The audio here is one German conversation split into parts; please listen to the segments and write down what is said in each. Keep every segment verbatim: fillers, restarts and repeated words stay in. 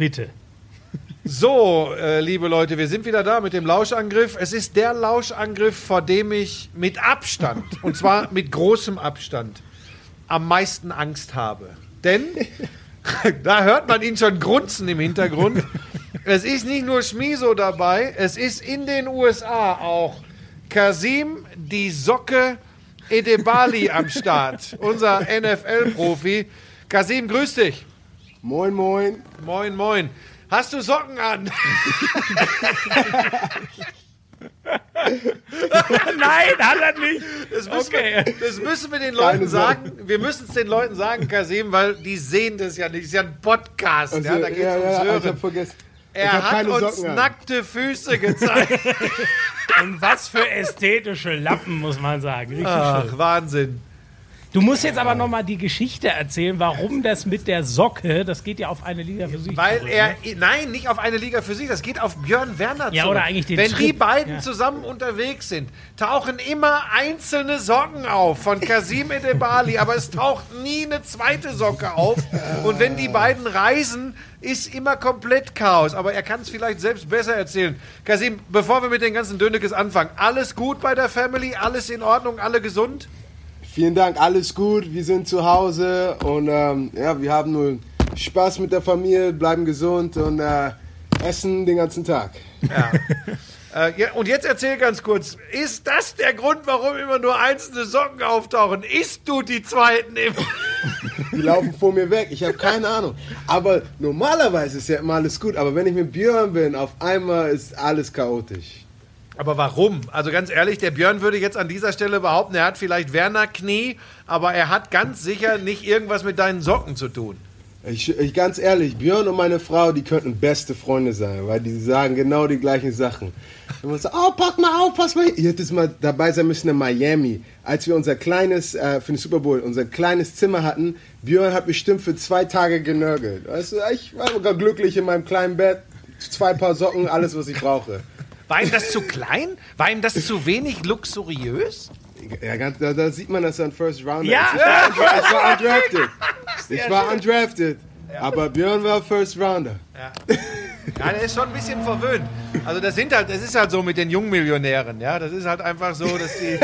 Bitte. So, äh, liebe Leute, wir sind wieder da mit dem Lauschangriff. Es ist der Lauschangriff, vor dem ich mit Abstand, und zwar mit großem Abstand, am meisten Angst habe. Denn, da hört man ihn schon grunzen im Hintergrund, es ist nicht nur Schmiso dabei, es ist in den U S A auch Kasim, die Socke Edebali am Start, unser N F L-Profi. Kasim, grüß dich. Moin, moin. Moin, moin. Hast du Socken an? Nein, hat er nicht. Das müssen, Okay. wir, das müssen wir den Leuten Keine sagen. Wir müssen es den Leuten sagen, Kasim, weil die sehen das ja nicht. Es ist ja ein Podcast. Also, ja, da geht's ja, ums ja, ich Hören. hab vergessen. Ich Er hab hat keine uns Socken an. nackte Füße gezeigt. Und was für ästhetische Lappen, muss man sagen. Richtig Ach, schön. Wahnsinn. Du musst jetzt aber nochmal die Geschichte erzählen, warum das mit der Socke, das geht ja auf eine Liga für sich. Weil zurück, er, ne? nein, nicht auf eine Liga für sich, das geht auf Björn Werner Ja, zurück. oder eigentlich den Wenn die Schritt. beiden Ja. zusammen unterwegs sind, tauchen immer einzelne Socken auf von Kasim Edebali, aber es taucht nie eine zweite Socke auf. Und wenn die beiden reisen, ist immer komplett Chaos. Aber er kann es vielleicht selbst besser erzählen. Kasim, bevor wir mit den ganzen Dönekes anfangen, alles gut bei der Family? Alles in Ordnung? Alle gesund? Vielen Dank, alles gut. Wir sind zu Hause und ähm, ja, wir haben nur Spaß mit der Familie, bleiben gesund und äh, essen den ganzen Tag. Ja. äh, ja. Und jetzt erzähl ganz kurz, ist das der Grund, warum immer nur einzelne Socken auftauchen? Isst du die zweiten immer? Die laufen vor mir weg, ich habe keine Ahnung. Aber normalerweise ist ja immer alles gut, aber wenn ich mit Björn bin, auf einmal ist alles chaotisch. Aber warum? Also ganz ehrlich, der Björn würde jetzt an dieser Stelle behaupten, er hat vielleicht Werner-Knie, aber er hat ganz sicher nicht irgendwas mit deinen Socken zu tun. Ich, ich ganz ehrlich, Björn und meine Frau, die könnten beste Freunde sein, weil die sagen genau die gleichen Sachen. Und man sagt, oh, pack mal auf, pass mal hin. Ihr hättet mal dabei sein müssen in Miami, als wir unser kleines, äh, für den Super Bowl, unser kleines Zimmer hatten. Björn hat bestimmt für zwei Tage genörgelt. Weißt du, ich war sogar glücklich in meinem kleinen Bett, zwei Paar Socken, alles, was ich brauche. War ihm das zu klein? War ihm das zu wenig luxuriös? Ja, ganz, da, da sieht man, dass er ein First Rounder Ja, ist. Ich war, ich war undrafted. Ich war undrafted. Aber Björn war First Rounder. Ja. Ja, der ist schon ein bisschen verwöhnt. Also das sind halt, das ist halt so mit den Jungmillionären, ja. Das ist halt einfach so, dass die.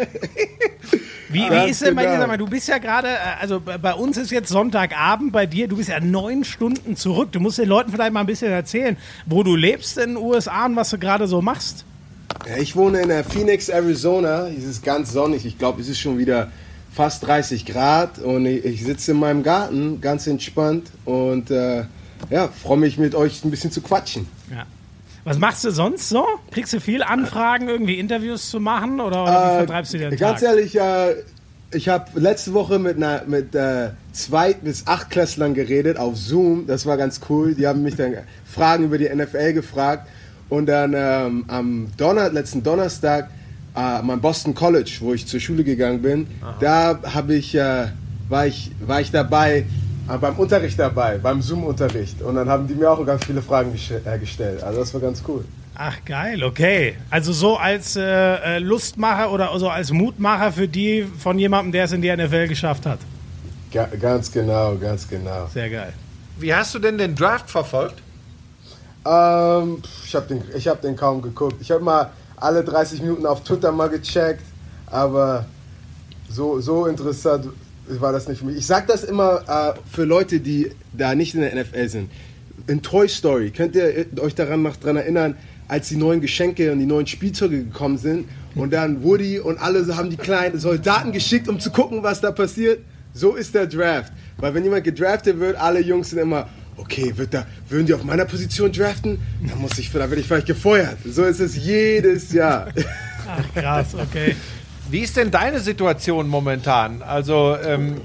Wie, wie Ganz ist denn bei dir, genau. sag mal, du bist ja gerade, äh, also bei bei uns ist jetzt Sonntagabend, bei dir, du bist ja neun Stunden zurück. Du musst den Leuten vielleicht mal ein bisschen erzählen, wo du lebst in den U S A und was du gerade so machst. Ja, ich wohne in der Phoenix, Arizona. Es ist ganz sonnig. Ich glaube, es ist schon wieder fast dreißig Grad. Und ich, ich sitze in meinem Garten, ganz entspannt. Und äh, ja, freue mich, mit euch ein bisschen zu quatschen. Ja. Was machst du sonst so? Kriegst du viel Anfragen, irgendwie Interviews zu machen oder, oder wie Äh, vertreibst du dir den Ganz Tag? ehrlich, äh, ich habe letzte Woche mit, einer, mit äh, Zweit- bis Achtklässlern geredet auf Zoom. Das war ganz cool. Die haben mich dann Fragen über die N F L gefragt. Und dann ähm, am Donner- letzten Donnerstag äh, am Boston College, wo ich zur Schule gegangen bin, Aha. da habe ich, äh, war ich, war ich dabei, äh, beim Unterricht dabei, beim Zoom-Unterricht. Und dann haben die mir auch ganz viele Fragen gestell- äh, gestellt. Also das war ganz cool. Ach geil, okay. Also so als äh, Lustmacher oder so als Mutmacher für die von jemandem, der es in die N F L geschafft hat. Ga- ganz genau, ganz genau. Sehr geil. Wie hast du denn den Draft verfolgt? Ähm, pff, ich habe den, ich hab den kaum geguckt. Ich habe mal alle dreißig Minuten auf Twitter mal gecheckt, aber so, so interessant war das nicht für mich. Ich sage das immer äh, für Leute, die da nicht in der N F L sind. In Toy Story, könnt ihr euch daran noch dran erinnern, als die neuen Geschenke und die neuen Spielzeuge gekommen sind und dann Woody und alle haben die kleinen Soldaten geschickt, um zu gucken, was da passiert? So ist der Draft. Weil wenn jemand gedraftet wird, alle Jungs sind immer, okay, wird da, würden die auf meiner Position draften? Dann muss ich, da werde ich vielleicht gefeuert. So ist es jedes Jahr. Ach krass, okay. Wie ist denn deine Situation momentan? Also ähm,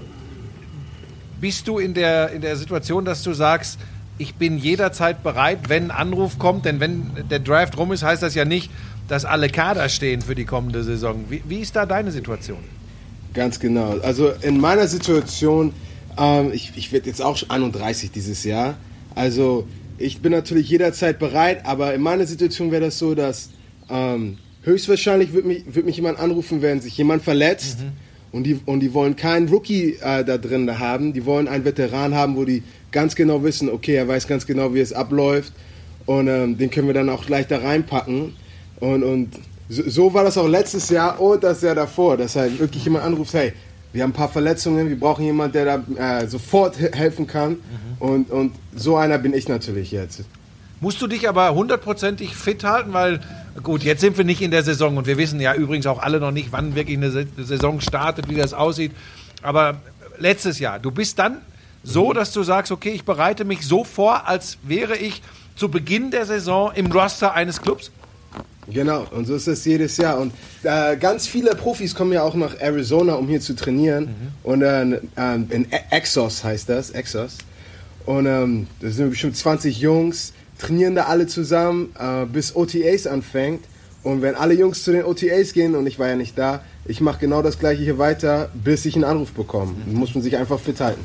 bist du in der, in der Situation, dass du sagst, ich bin jederzeit bereit, wenn ein Anruf kommt, denn wenn der Draft rum ist, heißt das ja nicht, dass alle Kader stehen für die kommende Saison. Wie, wie ist da deine Situation? Ganz genau. Also in meiner Situation, ähm, ich, ich werde jetzt auch schon einunddreißig dieses Jahr. Also ich bin natürlich jederzeit bereit, aber in meiner Situation wäre das so, dass ähm, höchstwahrscheinlich wird mich, wird mich jemand anrufen, wenn sich jemand verletzt. Mhm. Und die, und die wollen keinen Rookie äh, da drin haben. Die wollen einen Veteran haben, wo die ganz genau wissen, okay, er weiß ganz genau, wie es abläuft. Und ähm, den können wir dann auch gleich da reinpacken. Und, und so, so war das auch letztes Jahr und das Jahr davor. Dass halt wirklich jemand anruft, hey, wir haben ein paar Verletzungen, wir brauchen jemanden, der da äh, sofort helfen kann. Mhm. Und, und so einer bin ich natürlich jetzt. Musst du dich aber hundertprozentig fit halten, weil, gut, jetzt sind wir nicht in der Saison und wir wissen ja übrigens auch alle noch nicht, wann wirklich eine Saison startet, wie das aussieht. Aber letztes Jahr, du bist dann so, dass du sagst, okay, ich bereite mich so vor, als wäre ich zu Beginn der Saison im Roster eines Clubs? Genau, und so ist es jedes Jahr. Und äh, ganz viele Profis kommen ja auch nach Arizona, um hier zu trainieren. Mhm. Und äh, in Exos heißt das, Exos. Und ähm, das sind bestimmt zwanzig Jungs, trainieren da alle zusammen, äh, bis O T As anfängt. Und wenn alle Jungs zu den O T As gehen, und ich war ja nicht da, ich mache genau das Gleiche hier weiter, bis ich einen Anruf bekomme. Mhm. Da muss man sich einfach fit halten.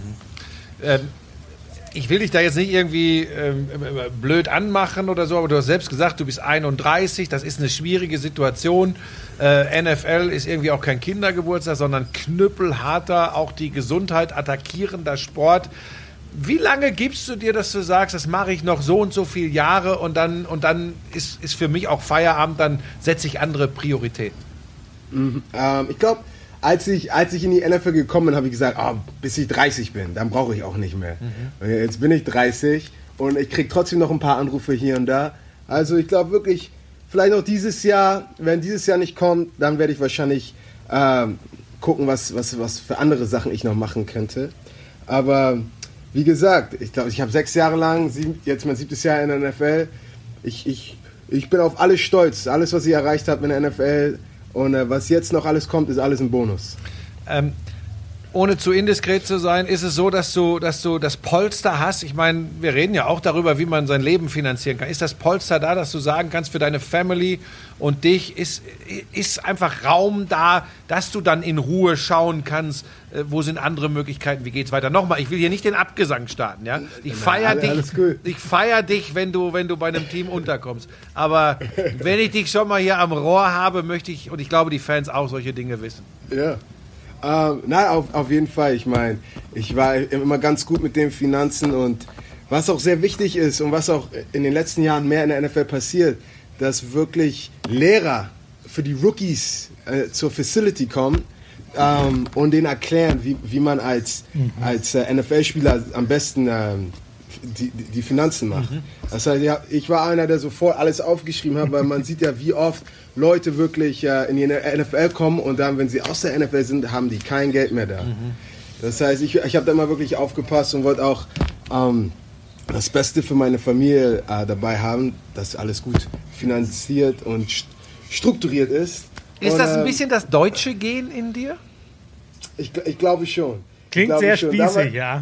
Mhm. Ähm, ich will dich da jetzt nicht irgendwie ähm, blöd anmachen oder so, aber du hast selbst gesagt, du bist einunddreißig, das ist eine schwierige Situation. Äh, N F L ist irgendwie auch kein Kindergeburtstag, sondern knüppelharter, auch die Gesundheit attackierender Sport. Wie lange gibst du dir, dass du sagst, das mache ich noch so und so viele Jahre und dann, und dann ist, ist für mich auch Feierabend, dann setze ich andere Prioritäten? Mhm, ähm, ich glaube, als ich, als ich in die N F L gekommen bin, habe ich gesagt, oh, bis ich dreißig bin, dann brauche ich auch nicht mehr. Mhm. Jetzt bin ich dreißig und ich kriege trotzdem noch ein paar Anrufe hier und da. Also ich glaube wirklich, vielleicht noch dieses Jahr, wenn dieses Jahr nicht kommt, dann werde ich wahrscheinlich ähm, gucken, was, was, was für andere Sachen ich noch machen könnte. Aber wie gesagt, ich glaube, ich habe sechs Jahre lang, sieben, jetzt mein siebtes Jahr in der N F L. Ich, ich, ich bin auf alles stolz. Alles, was ich erreicht habe in der N F L und äh, was jetzt noch alles kommt, ist alles ein Bonus. Ähm, ohne zu indiskret zu sein, ist es so, dass du, dass du das Polster hast? Ich meine, wir reden ja auch darüber, wie man sein Leben finanzieren kann. Ist das Polster da, dass du sagen kannst, für deine Family und dich ist, ist einfach Raum da, dass du dann in Ruhe schauen kannst, äh, wo sind andere Möglichkeiten, wie geht's weiter? Nochmal, ich will hier nicht den Abgesang starten, ja? Ich feiere dich, ich feier dich, wenn du, wenn du bei einem Team unterkommst. Aber wenn ich dich schon mal hier am Rohr habe, möchte ich, und ich glaube, die Fans auch, solche Dinge wissen. Ja. Ähm, nein, auf, auf jeden Fall. Ich meine, ich war immer ganz gut mit den Finanzen und was auch sehr wichtig ist und was auch in den letzten Jahren mehr in der N F L passiert, dass wirklich Lehrer für die Rookies äh, zur Facility kommen ähm, und denen erklären, wie, wie man als, mhm. als äh, N F L-Spieler am besten ähm, die, die Finanzen macht. Mhm. Das heißt, ja, ich war einer, der sofort alles aufgeschrieben hat, weil man sieht ja, wie oft Leute wirklich äh, in die N F L kommen und dann, wenn sie aus der N F L sind, haben die kein Geld mehr da. Mhm. Das heißt, ich, ich habe da mal wirklich aufgepasst und wollte auch ähm, das Beste für meine Familie äh, dabei haben, dass alles gut finanziert und st- strukturiert ist. Ist und, das ein äh, bisschen das deutsche Gen in dir? Ich, ich glaube schon. Klingt glaube sehr schon. spießig, Damals, ja.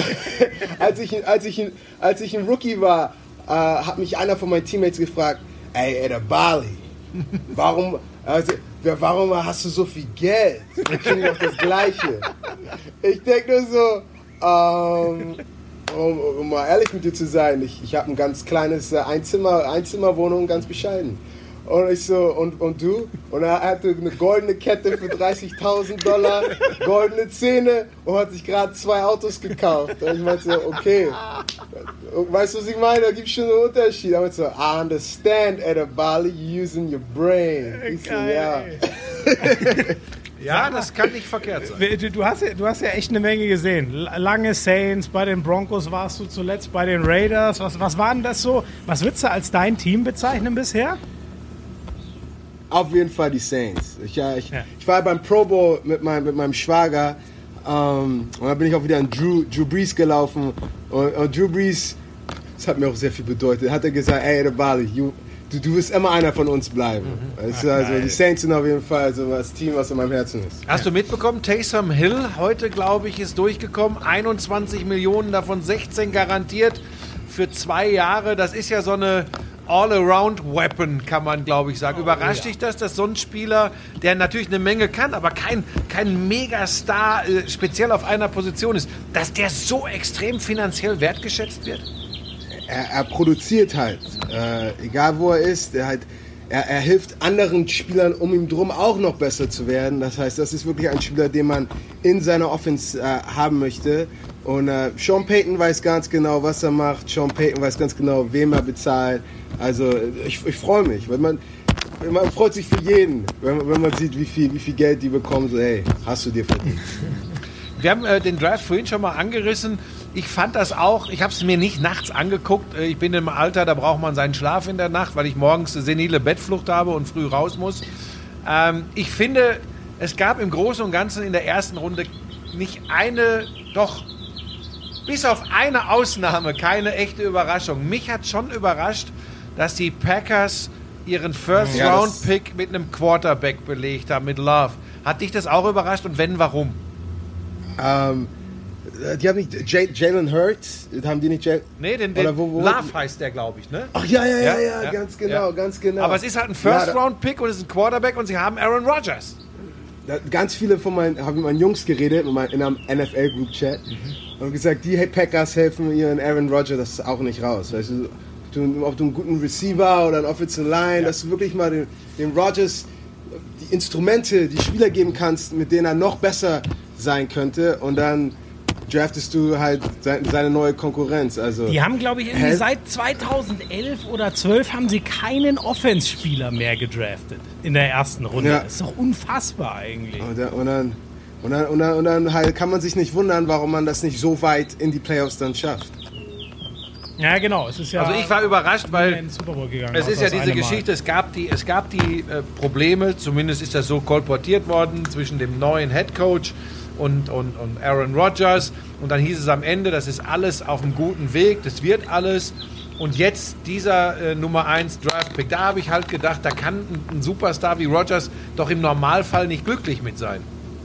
als, ich, als, ich, als ich ein Rookie war, äh, hat mich einer von meinen Teammates gefragt, ey, Edebali, warum, also, warum hast du so viel Geld? Wir kriegen doch das Gleiche. Ich denke nur so, ähm, um, um mal ehrlich mit dir zu sein, ich, ich habe ein ganz kleines äh, Einzimmer, Einzimmerwohnung, ganz bescheiden. Und ich so, und, und du? Und er hatte eine goldene Kette für dreißigtausend Dollar, goldene Zähne und hat sich gerade zwei Autos gekauft. Und ich meinte so, okay. Und weißt du, was ich meine? Da gibt es schon einen Unterschied. Da meinte so, I understand, Edebali, you're using your brain. Ich so, ja. Ja, das kann nicht verkehrt sein. Du, du, hast ja, du hast ja echt eine Menge gesehen. Lange Saints, bei den Broncos warst du zuletzt, bei den Raiders. Was, was war denn das so? Was würdest du als dein Team bezeichnen bisher? Auf jeden Fall die Saints. Ich, ja, ich, ja. ich war beim Pro Bowl mit, mein, mit meinem Schwager ähm, und dann bin ich auch wieder an Drew, Drew Brees gelaufen und, und Drew Brees, das hat mir auch sehr viel bedeutet, hat er gesagt, ey Edebali, du, du wirst immer einer von uns bleiben. Mhm. Also, also die Saints sind auf jeden Fall so das Team, was in meinem Herzen ist. Hast du mitbekommen, Taysom Hill heute, glaube ich, ist durchgekommen, einundzwanzig Millionen, davon sechzehn garantiert für zwei Jahre. Das ist ja so eine All-Around-Weapon, kann man, glaube ich, sagen. Oh, Überrascht ja. dich das, dass so ein Spieler, der natürlich eine Menge kann, aber kein, kein Megastar äh, speziell auf einer Position ist, dass der so extrem finanziell wertgeschätzt wird? Er, er produziert halt, äh, egal wo er ist, er halt, er, er hilft anderen Spielern um ihn drum auch noch besser zu werden. Das heißt, das ist wirklich ein Spieler, den man in seiner Offense äh, haben möchte. Und äh, Sean Payton weiß ganz genau, was er macht. Sean Payton weiß ganz genau, wem er bezahlt. Also ich, ich freue mich, weil man, man freut sich für jeden, wenn, wenn man sieht, wie viel, wie viel Geld die bekommen. So, hey, hast du dir verdient. Wir haben äh, den Draft vorhin schon mal angerissen. Ich fand das auch, ich habe es mir nicht nachts angeguckt. Ich bin im Alter, da braucht man seinen Schlaf in der Nacht, weil ich morgens eine senile Bettflucht habe und früh raus muss. Ähm, ich finde, es gab im Großen und Ganzen in der ersten Runde nicht eine, doch bis auf eine Ausnahme keine echte Überraschung. Mich hat schon überrascht, dass die Packers ihren First-Round-Pick mit einem Quarterback belegt haben, mit Love. Hat dich das auch überrascht und wenn, warum? Ähm... Die haben nicht J- Jalen Hurts, haben die nicht Jalen... Nee, den, den wo, wo? Love heißt der, glaube ich, ne? Ach ja, ja, ja, ja, ja, ja ganz genau, ja. ganz genau. Aber es ist halt ein First-Round-Pick und es ist ein Quarterback und sie haben Aaron Rodgers. Ganz viele von meinen, haben mit meinen Jungs geredet, in einem N F L-Group-Chat mhm. und gesagt, die Packers helfen ihren Aaron Rodgers, das ist auch nicht raus. Weißt du, du, ob du einen guten Receiver oder einen Offensive Line, ja. dass du wirklich mal den, den Rodgers die Instrumente, die Spieler geben kannst, mit denen er noch besser sein könnte und dann draftest du halt seine neue Konkurrenz. Also die haben, glaube ich, irgendwie seit zweitausendelf oder zwölf haben sie keinen Offense-Spieler mehr gedraftet in der ersten Runde. Ja. Das ist doch unfassbar eigentlich. Und dann, und, dann, und, dann, und, dann, und dann halt kann man sich nicht wundern, warum man das nicht so weit in die Playoffs dann schafft. Ja, genau. Es ist ja also ich war überrascht, weil gegangen, es ist ja diese Geschichte, es gab die, es gab die äh, Probleme, zumindest ist das so kolportiert worden, zwischen dem neuen Headcoach Und, und, und Aaron Rodgers und dann hieß es am Ende, das ist alles auf einem guten Weg, das wird alles und jetzt dieser äh, Nummer eins Draft-Pick, da habe ich halt gedacht, da kann ein, ein Superstar wie Rodgers doch im Normalfall nicht glücklich mit sein.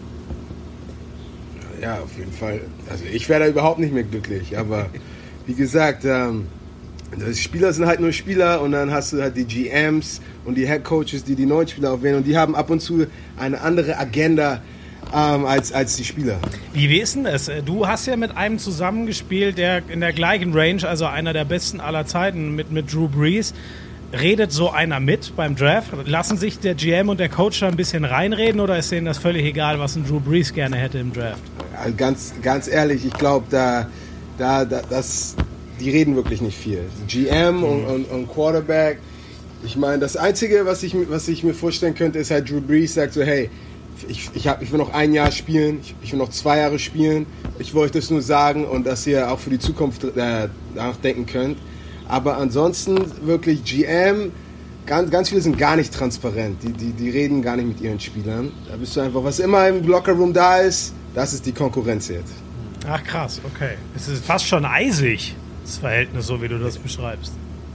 Ja, auf jeden Fall, also ich wäre da überhaupt nicht mehr glücklich, aber wie gesagt, ähm, die Spieler sind halt nur Spieler und dann hast du halt die G Ms und die Headcoaches, die die neuen Spieler aufwählen und die haben ab und zu eine andere Agenda Ähm, als, als die Spieler. Wie ist denn das? Du hast ja mit einem zusammengespielt, der in der gleichen Range, also einer der besten aller Zeiten, mit, mit Drew Brees. Redet so einer mit beim Draft? Lassen sich der G M und der Coach da ein bisschen reinreden oder ist denen das völlig egal, was ein Drew Brees gerne hätte im Draft? Also ganz, ganz ehrlich, ich glaube, da, da, da, das, die reden wirklich nicht viel. G M mhm. und, und, und Quarterback. Ich meine, das Einzige, was ich, was ich mir vorstellen könnte, ist halt Drew Brees sagt so, hey, Ich, ich, hab, ich will noch ein Jahr spielen, ich, ich will noch zwei Jahre spielen. Ich wollte das nur sagen und dass ihr auch für die Zukunft äh, nachdenken könnt. Aber ansonsten wirklich G M, ganz, ganz viele sind gar nicht transparent. Die, die, die reden gar nicht mit ihren Spielern. Da bist du einfach, was immer im Lockerroom da ist, das ist die Konkurrenz jetzt. Ach krass, okay. Es ist fast schon eisig, das Verhältnis, so wie du das beschreibst.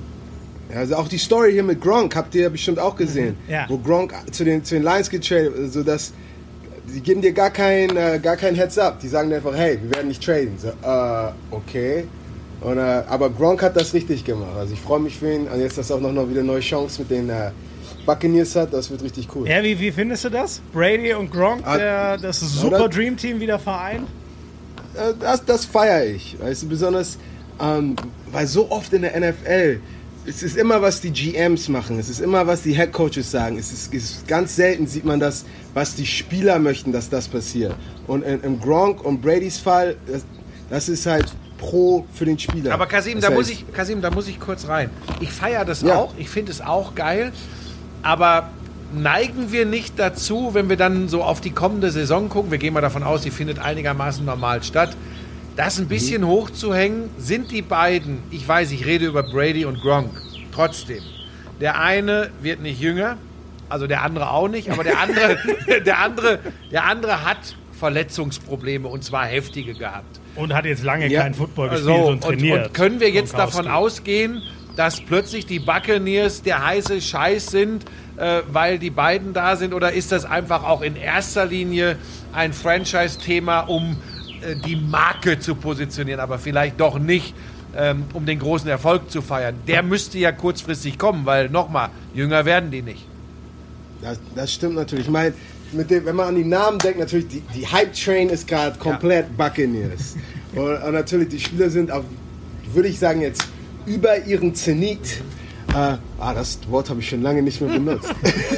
Also auch die Story hier mit Gronk habt ihr bestimmt auch gesehen, ja. wo Gronk zu den, zu den Lions getradet, so dass die geben dir gar kein, äh, gar kein Heads up. Die sagen einfach, hey, wir werden nicht traden. So, äh, okay. Und, äh, aber Gronk hat das richtig gemacht. Also ich freue mich für ihn. Und jetzt, dass er auch noch, noch wieder eine neue Chance mit den äh, Buccaneers hat, das wird richtig cool. Ja, wie, wie findest du das? Brady und Gronk, ah, der, das super oder? Dream Team wieder vereint? Äh, das das feiere ich. Weißt du, besonders, ähm, weil so oft in der N F L es ist immer, was die G Ms machen. Es ist immer, was die Head Coaches sagen. Es ist, es ist ganz selten sieht man das, was die Spieler möchten, dass das passiert. Und in, im Gronk und Bradys Fall, das, das ist halt pro für den Spieler. Aber Kasim, das da heißt, muss ich, Kasim, da muss ich kurz rein. Ich feiere das ja. auch. Ich finde es auch geil. Aber neigen wir nicht dazu, wenn wir dann so auf die kommende Saison gucken, wir gehen mal davon aus, die findet einigermaßen normal statt, das ein bisschen mhm. hochzuhängen, sind die beiden, ich weiß, ich rede über Brady und Gronk, trotzdem. Der eine wird nicht jünger, also der andere auch nicht, aber der andere, der andere, der andere hat Verletzungsprobleme und zwar heftige gehabt. Und hat jetzt lange ja. keinen Football gespielt also, und trainiert. Und, und können wir jetzt davon ausgehen, dass plötzlich die Buccaneers der heiße Scheiß sind, äh, weil die beiden da sind, oder ist das einfach auch in erster Linie ein Franchise-Thema, um die Marke zu positionieren, aber vielleicht doch nicht, ähm, um den großen Erfolg zu feiern. Der müsste ja kurzfristig kommen, weil nochmal, jünger werden die nicht. Das, das stimmt natürlich. Ich meine, mit dem, wenn man an die Namen denkt, natürlich, die, die Hype-Train ist gerade komplett ja. Buccaneers. und, und natürlich, die Spieler sind, auf, würde ich sagen, jetzt über ihren Zenit. Äh, ah, das Wort habe ich schon lange nicht mehr benutzt.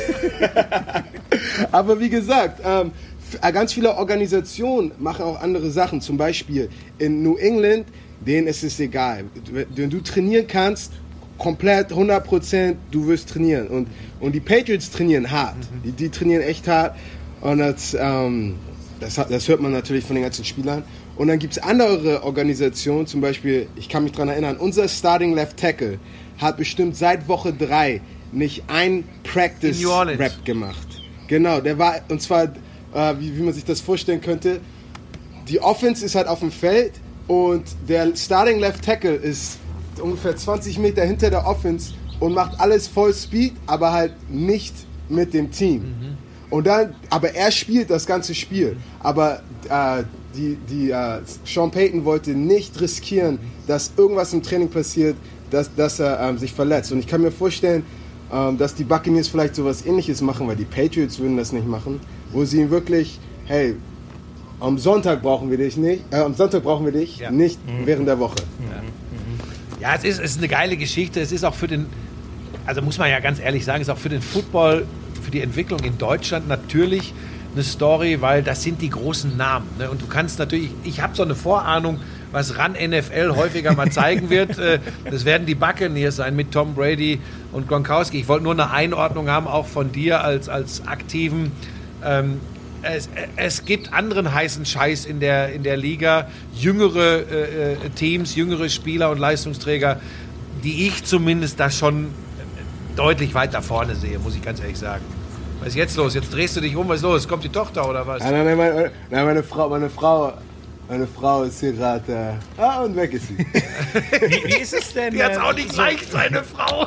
Aber wie gesagt, ähm, ganz viele Organisationen machen auch andere Sachen. Zum Beispiel in New England, denen ist es egal. Wenn du trainieren kannst, komplett hundert Prozent, du wirst trainieren. Und, und die Patriots trainieren hart. Mhm. Die, die trainieren echt hart. Und das, ähm, das, das hört man natürlich von den ganzen Spielern. Und dann gibt es andere Organisationen, zum Beispiel, ich kann mich daran erinnern, unser Starting Left Tackle hat bestimmt seit Woche drei nicht ein Practice-Rap gemacht. Genau, der war, und zwar, äh, wie, wie man sich das vorstellen könnte, die Offense ist halt auf dem Feld und der Starting Left Tackle ist ungefähr zwanzig Meter hinter der Offense und macht alles voll Speed, aber halt nicht mit dem Team. Mhm. Und dann, aber er spielt das ganze Spiel. Aber äh, die, die, äh, Sean Payton wollte nicht riskieren, dass irgendwas im Training passiert, dass, dass er ähm, sich verletzt. Und ich kann mir vorstellen, ähm, dass die Buccaneers vielleicht sowas Ähnliches machen, weil die Patriots würden das nicht machen, wo sie ihn wirklich, hey, am Sonntag brauchen wir dich nicht, äh, am Sonntag brauchen wir dich, ja. nicht mhm. während der Woche. Ja, ja es, ist, es ist eine geile Geschichte. Es ist auch für den, also muss man ja ganz ehrlich sagen, es ist auch für den Football, für die Entwicklung in Deutschland natürlich eine Story, weil das sind die großen Namen. Ne? Und du kannst natürlich, ich habe so eine Vorahnung, was Run N F L häufiger mal zeigen wird. Das werden die Buccaneers sein mit Tom Brady und Gronkowski. Ich wollte nur eine Einordnung haben, auch von dir als, als Aktiven. Ähm, es, es gibt anderen heißen Scheiß in der, in der Liga. Jüngere äh, Teams, jüngere Spieler und Leistungsträger, die ich zumindest da schon deutlich weiter vorne sehe, muss ich ganz ehrlich sagen. Was ist jetzt los? Jetzt drehst du dich um, was ist los? Kommt die Tochter oder was? Nein, nein, meine, nein, meine Frau, meine Frau, meine Frau ist hier gerade. Äh, ah, und weg ist sie. Wie, wie ist es denn? Die hat's auch nicht so leicht, seine Frau.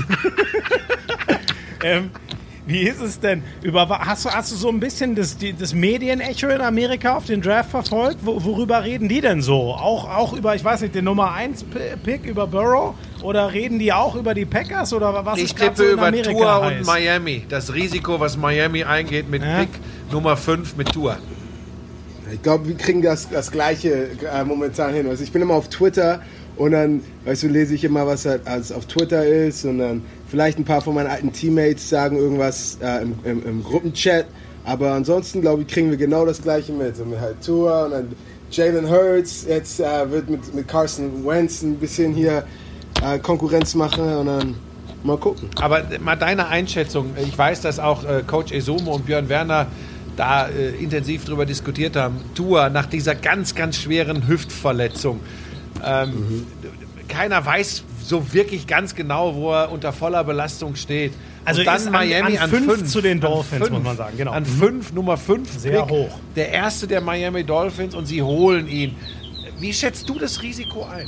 ähm, wie ist es denn? Über, hast, du, hast du so ein bisschen das, die, das Medienecho in Amerika auf den Draft verfolgt? Wo, worüber reden die denn so? Auch, auch über, ich weiß nicht, den Nummer eins Pick über Burrow? Oder reden die auch über die Packers? Oder was ich ist gerade so in Amerika über Tua heiß? Und Miami. Das Risiko, was Miami eingeht mit ja. Pick Nummer fünf mit Tua. Ich glaube, wir kriegen das, das Gleiche äh, momentan hin. Also ich bin immer auf Twitter und dann, weißt du, lese ich immer, was halt als auf Twitter ist und dann vielleicht ein paar von meinen alten Teammates sagen irgendwas äh, im, im, im Gruppenchat. Aber ansonsten, glaube ich, kriegen wir genau das Gleiche mit. Und mit halt Tua und dann Jalen Hurts. Jetzt äh, wird mit, mit Carson Wentz ein bisschen hier äh, Konkurrenz machen und dann mal gucken. Aber mal deine Einschätzung. Ich weiß, dass auch äh, Coach Esumo und Björn Werner da äh, intensiv drüber diskutiert haben. Tua nach dieser ganz, ganz schweren Hüftverletzung. Ähm, mhm. Keiner weiß so wirklich ganz genau, wo er unter voller Belastung steht. Also und dann ist Miami an, an, fünf an fünf zu den Dolphins, muss man sagen. Genau. An fünf, Nummer fünf. Sehr Pick, hoch. Der erste der Miami Dolphins und sie holen ihn. Wie schätzt du das Risiko ein?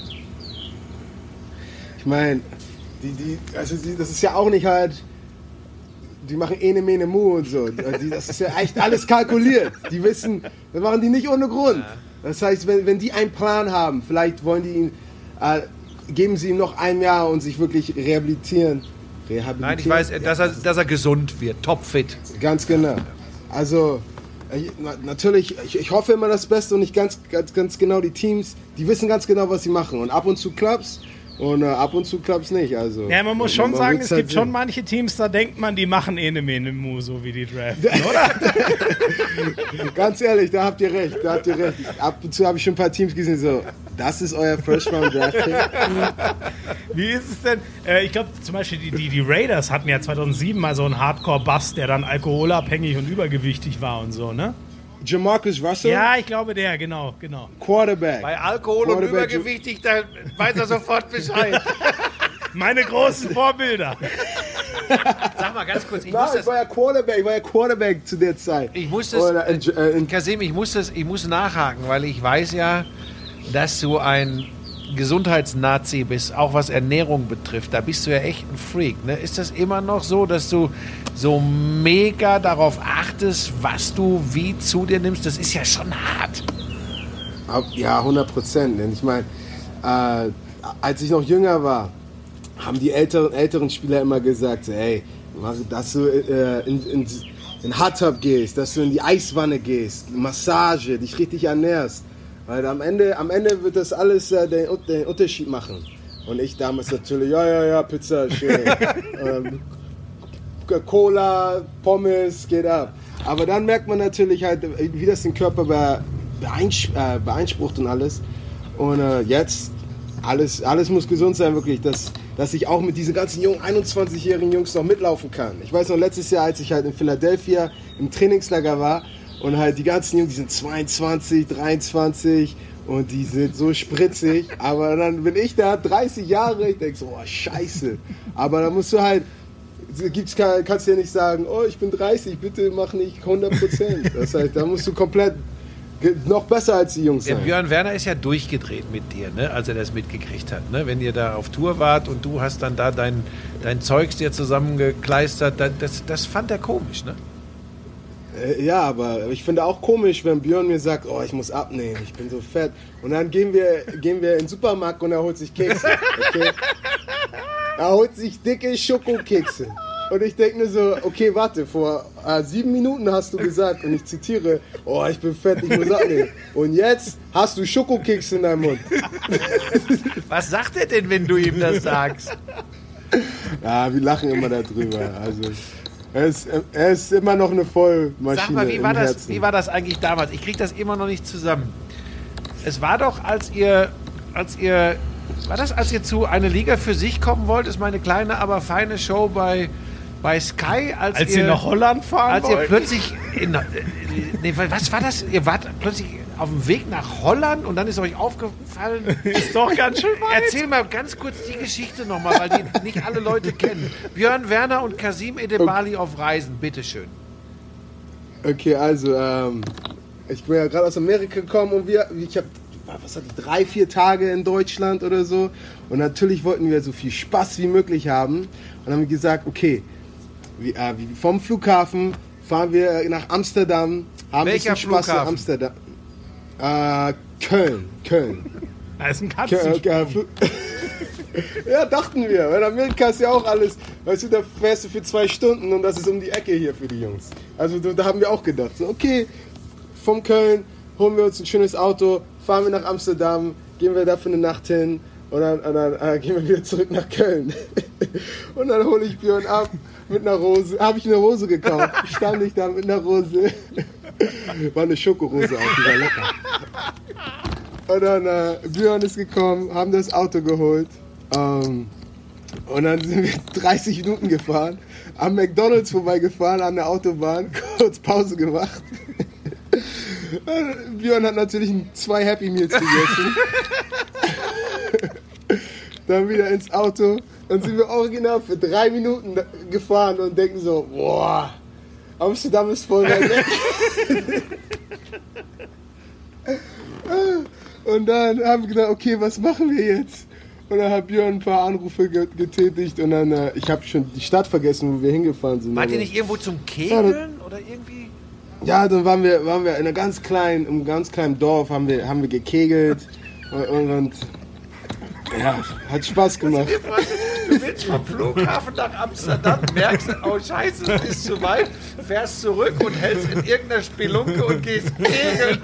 Ich meine, die, die, also die, das ist ja auch nicht halt, die machen ene, mene, mu und so. Die, das ist ja echt alles kalkuliert. Die wissen, das machen die nicht ohne Grund. Das heißt, wenn, wenn die einen Plan haben, vielleicht wollen die ihn, äh, geben sie ihm noch ein Jahr und sich wirklich rehabilitieren. rehabilitieren. Nein, ich weiß, dass er, dass er gesund wird, topfit. Ganz genau. Also, ich, na, natürlich, ich, ich hoffe immer das Beste und nicht ganz, ganz, ganz genau die Teams, die wissen ganz genau, was sie machen. Und ab und zu klappt's. Und äh, ab und zu klappt es nicht. Also, ja, man muss schon man sagen, es halt gibt sehen. schon manche Teams, da denkt man, die machen eh ne Mene Mu, so wie die draften, oder? Ganz ehrlich, da habt ihr recht, da habt ihr recht. Ab und zu habe ich schon ein paar Teams gesehen, so, das ist euer First-Round-Draft-Pick. Wie ist es denn? Äh, ich glaube, zum Beispiel die, die, die Raiders hatten ja zweitausendsieben mal so einen Hardcore-Bust, der dann alkoholabhängig und übergewichtig war und so, ne? Jamarcus Russell? Ja, ich glaube der, genau, genau. Quarterback. Bei Alkohol Quarterback und übergewichtig, da weiß er sofort Bescheid. Meine großen Vorbilder. Sag mal ganz kurz, ich Nein, muss das... Ich war ja Quarterback, ich war ja Quarterback zu der Zeit. Ich muss das... Oder, äh, äh, Kasim, ich muss das, ich muss nachhaken, weil ich weiß ja, dass du ein Gesundheitsnazi bist, auch was Ernährung betrifft. Da bist du ja echt ein Freak. Ne? Ist das immer noch so, dass du so mega darauf achtest, was du wie zu dir nimmst? Das ist ja schon hart. Ja, hundert Prozent. Ich meine, äh, als ich noch jünger war, haben die älteren, älteren Spieler immer gesagt, hey, dass du äh, in, in, in Hot Tub gehst, dass du in die Eiswanne gehst, Massage, dich richtig ernährst. Weil am Ende, am Ende wird das alles äh, den, den Unterschied machen. Und ich damals natürlich, ja, ja, ja, Pizza, schön. ähm, Cola, Pommes, geht ab. Aber dann merkt man natürlich halt, wie das den Körper beeinsprucht und alles. Und äh, jetzt, alles, alles muss gesund sein, wirklich, dass, dass ich auch mit diesen ganzen jungen einundzwanzigjährigen Jungs noch mitlaufen kann. Ich weiß noch, letztes Jahr, als ich halt in Philadelphia im Trainingslager war und halt die ganzen Jungs, die sind zweiundzwanzig, dreiundzwanzig und die sind so spritzig. Aber dann bin ich da, dreißig Jahre, ich denke so, oh, scheiße. Aber da musst du halt, gibt's, kannst du ja nicht sagen, oh, ich bin dreißig, bitte mach nicht hundert Prozent. Das heißt, da musst du komplett noch besser als die Jungs sein. Der Björn Werner ist ja durchgedreht mit dir, ne, als er das mitgekriegt hat. Ne? Wenn ihr da auf Tour wart und du hast dann da dein, dein Zeugs dir zusammengekleistert, das, das fand er komisch, ne? Ja, aber ich finde auch komisch, wenn Björn mir sagt, oh, ich muss abnehmen, ich bin so fett. Und dann gehen wir, gehen wir in den Supermarkt und er holt sich Kekse. Okay? Er holt sich dicke Schokokekse. Und ich denke mir so, okay, warte, vor äh, sieben Minuten hast du gesagt, und ich zitiere, oh, ich bin fett, ich muss abnehmen. Und jetzt hast du Schokokekse in deinem Mund. Was sagt er denn, wenn du ihm das sagst? Ja, wir lachen immer darüber. Also, er ist, er ist immer noch eine Vollmaschine. Sag mal, wie war, im das, Herzen. wie war das eigentlich damals? Ich kriege das immer noch nicht zusammen. Es war doch, als ihr, als ihr, war das, als ihr zu Eine Liga für sich kommen wollt, ist meine kleine, aber feine Show bei, bei Sky, als, Als ihr, ihr nach Holland fahren als ihr wollt? plötzlich, in, äh, nee, was war das? Ihr wart plötzlich auf dem Weg nach Holland und dann ist euch aufgefallen, Ist doch ganz schön weit. erzähl mal ganz kurz die Geschichte nochmal, weil die nicht alle Leute kennen. Björn Werner und Kasim Edebali auf Reisen, bitteschön. Okay, also, ähm, ich bin ja gerade aus Amerika gekommen und wir, ich habe, was hatte ich, drei, vier Tage in Deutschland oder so. Und natürlich wollten wir so viel Spaß wie möglich haben. Und haben wir gesagt, okay, wie, äh, wie vom Flughafen fahren wir nach Amsterdam, haben Welcher ein bisschen Spaß Flughafen? in Amsterdam. Äh, Köln, Köln. Da ist ein Köln Katzensprung. äh, Fl- ja, dachten wir. Weil in Amerika ist ja auch alles, weißt du, da fährst du für zwei Stunden und das ist um die Ecke hier für die Jungs. Also da haben wir auch gedacht, so, okay, vom Köln holen wir uns ein schönes Auto, fahren wir nach Amsterdam, gehen wir da für eine Nacht hin und dann, und dann äh, gehen wir wieder zurück nach Köln. Und dann hole ich Björn ab mit einer Rose. Habe ich eine Rose gekauft. Stand ich da mit einer Rose. War eine Schokorose auch, die war lecker. Und dann äh, Björn ist gekommen, haben das Auto geholt. Ähm, und dann sind wir dreißig Minuten gefahren, am McDonald's vorbeigefahren, an der Autobahn, kurz Pause gemacht. Björn hat natürlich zwei Happy Meals gegessen. Dann wieder ins Auto. Dann sind wir original für drei Minuten gefahren und denken so, boah, Amsterdam ist voll weit weg. Und dann haben wir gedacht, okay, was machen wir jetzt? Und dann hat Björn ein paar Anrufe getätigt und dann, äh, ich habe schon die Stadt vergessen, wo wir hingefahren sind. Wart ihr Aber- nicht irgendwo zum Kegeln oder irgendwie? Ja, dann waren wir, waren wir in einer ganz kleinen, im ganz kleinen Dorf, haben wir, haben wir gekegelt und, und, und ja, hat Spaß gemacht. Du willst vom Flughafen nach Amsterdam, merkst, oh scheiße, es ist zu weit, fährst zurück und hältst in irgendeiner Spelunke und gehst kegeln.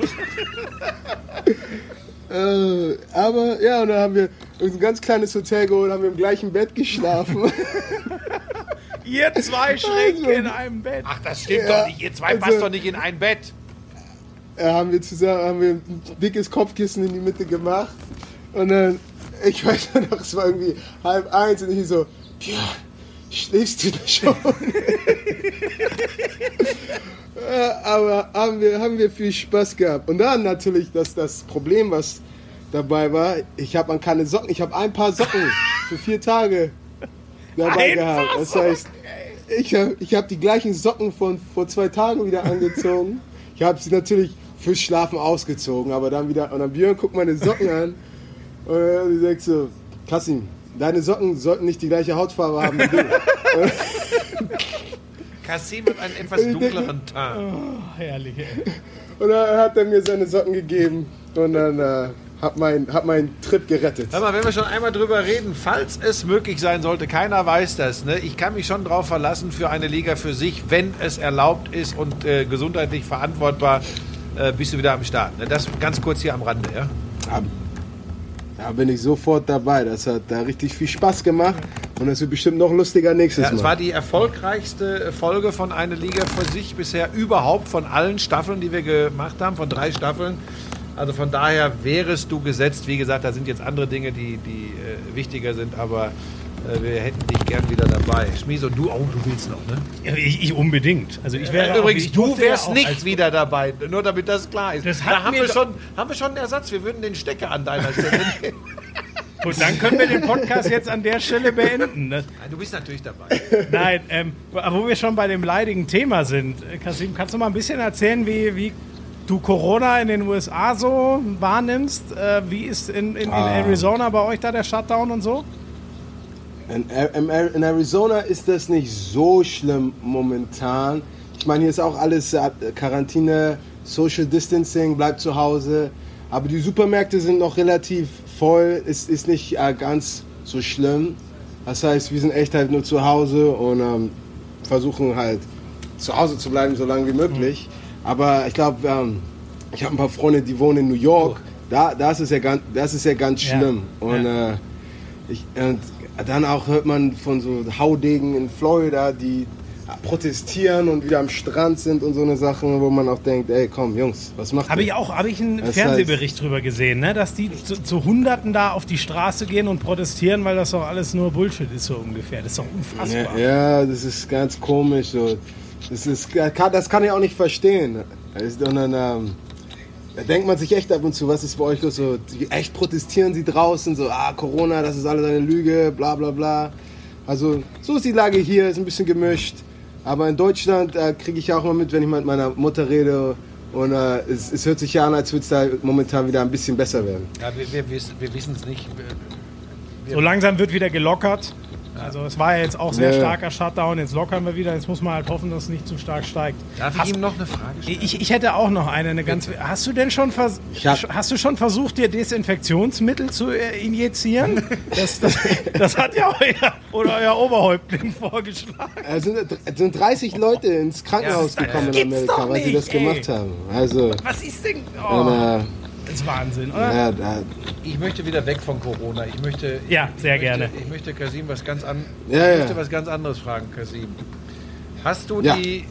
Äh, aber ja, und dann haben wir ein ganz kleines Hotel geholt, haben wir im gleichen Bett geschlafen. Ihr zwei Schränke in einem Bett. Ach, das stimmt Ja, doch nicht, ihr zwei also- passt doch nicht in ein Bett. Ja, haben wir zusammen, haben wir ein dickes Kopfkissen in die Mitte gemacht und dann, ich weiß noch, es war irgendwie halb eins und ich so, ja, schläfst du da schon? Ja, aber haben wir, haben wir viel Spaß gehabt. Und dann natürlich das, das Problem, was dabei war, ich habe keine Socken, ich habe ein paar Socken für vier Tage dabei Ein gehabt. paar Das heißt, ich habe ich hab die gleichen Socken von vor zwei Tagen wieder angezogen. Ich habe sie natürlich fürs Schlafen ausgezogen, aber dann wieder, und dann Björn guckt meine Socken an und er sagt so, Kasim, deine Socken sollten nicht die gleiche Hautfarbe haben wie du. Kassim hat einen etwas dunkleren Teint. Oh, herrlich, ey. Und dann hat er mir seine Socken gegeben und dann äh, hat mein, hat mein Trip gerettet. Hör mal, wenn wir schon einmal drüber reden, falls es möglich sein sollte, keiner weiß das, ne? Ich kann mich schon drauf verlassen für eine Liga für sich, wenn es erlaubt ist und äh, gesundheitlich verantwortbar, äh, bist du wieder am Start. Ne? Das ganz kurz hier am Rande, ja? Ja, Da bin ich sofort dabei. Das hat da richtig viel Spaß gemacht und das wird bestimmt noch lustiger nächstes Ja, Mal. es war die erfolgreichste Folge von Eine Liga für sich bisher überhaupt von allen Staffeln, die wir gemacht haben, von drei Staffeln. Also von daher wärest du gesetzt. Wie gesagt, da sind jetzt andere Dinge, die, die äh, wichtiger sind, aber äh, wir hätten dich gern wieder dabei. Schmies, und du, oh, du willst noch, ne? Ja, ich, ich unbedingt. Also ich wäre Äh, Übrigens, auch, ich du durfte ja wärst auch nicht als- wieder dabei, nur damit das klar ist. Das hat da haben mir wir, doch- schon, haben wir schon einen Ersatz. Wir würden den Stecker an deiner Stelle nehmen. Gut, dann können wir den Podcast jetzt an der Stelle beenden. Ne? Nein, du bist natürlich dabei. Nein, ähm, wo wir schon bei dem leidigen Thema sind. äh, Kasim, kannst du mal ein bisschen erzählen, wie, wie du Corona in den U S A so wahrnimmst? Äh, wie ist in, in, in Ah. Arizona bei euch da der Shutdown und so? In, in, in Arizona ist das nicht so schlimm momentan. Ich meine, hier ist auch alles äh, Quarantäne, Social Distancing, bleibt zu Hause. Aber die Supermärkte sind noch relativ voll, ist, ist nicht äh, ganz so schlimm. Das heißt, wir sind echt halt nur zu Hause und ähm, versuchen halt zu Hause zu bleiben, so lange wie möglich. Aber ich glaube, ähm, ich habe ein paar Freunde, die wohnen in New York. Da, das, ist ja ganz, das ist ja ganz Ja. schlimm. Und, Ja. äh, ich, und dann auch hört man von so Haudegen in Florida, die protestieren und wieder am Strand sind und so eine Sachen, wo man auch denkt, ey, komm, Jungs, was macht Habe ihr? ich auch habe ich einen Das Fernsehbericht drüber gesehen, ne? Dass die zu, zu Hunderten da auf die Straße gehen und protestieren, weil das doch alles nur Bullshit ist, so ungefähr. Das ist doch unfassbar. Ja, ja, das ist ganz komisch. So. Das, ist, das kann ich auch nicht verstehen. Und dann ähm, da denkt man sich echt ab und zu, was ist bei euch los? So, echt protestieren sie draußen, so, ah, Corona, das ist alles eine Lüge, bla bla bla. Also, so ist die Lage hier, ist ein bisschen gemischt. Aber in Deutschland äh, kriege ich auch mal mit, wenn ich mit meiner Mutter rede. Und äh, es, es hört sich ja an, als würde es da momentan wieder ein bisschen besser werden. Ja, wir, wir, wissen- wir wissen es nicht. Wir, So langsam wird wieder gelockert. Also es war ja jetzt auch sehr Ja. starker Shutdown. Jetzt lockern wir wieder. Jetzt muss man halt hoffen, dass es nicht zu stark steigt. darf Hast- ich ihm noch eine Frage stellen? Ich, ich hätte auch noch eine, eine ganz. Hast du denn schon, vers Ich hab- hast du schon versucht, dir Desinfektionsmittel zu äh, injizieren? Das, das, das hat ja euer, oder euer Oberhäuptling vorgeschlagen. Es sind, es sind dreißig Leute ins Krankenhaus Ja, das gekommen in gibt's Amerika, doch weil sie das nicht, ey. gemacht haben. Also, Was ist denn? Oh, und, äh, das ist Wahnsinn, oder? ja, da, Ich möchte wieder weg von Corona. Ich möchte, Ja, sehr ich gerne. Möchte, ich möchte Kasim was ganz an, Ja, ich ja. möchte was ganz anderes fragen, Kasim. Hast du Ja. die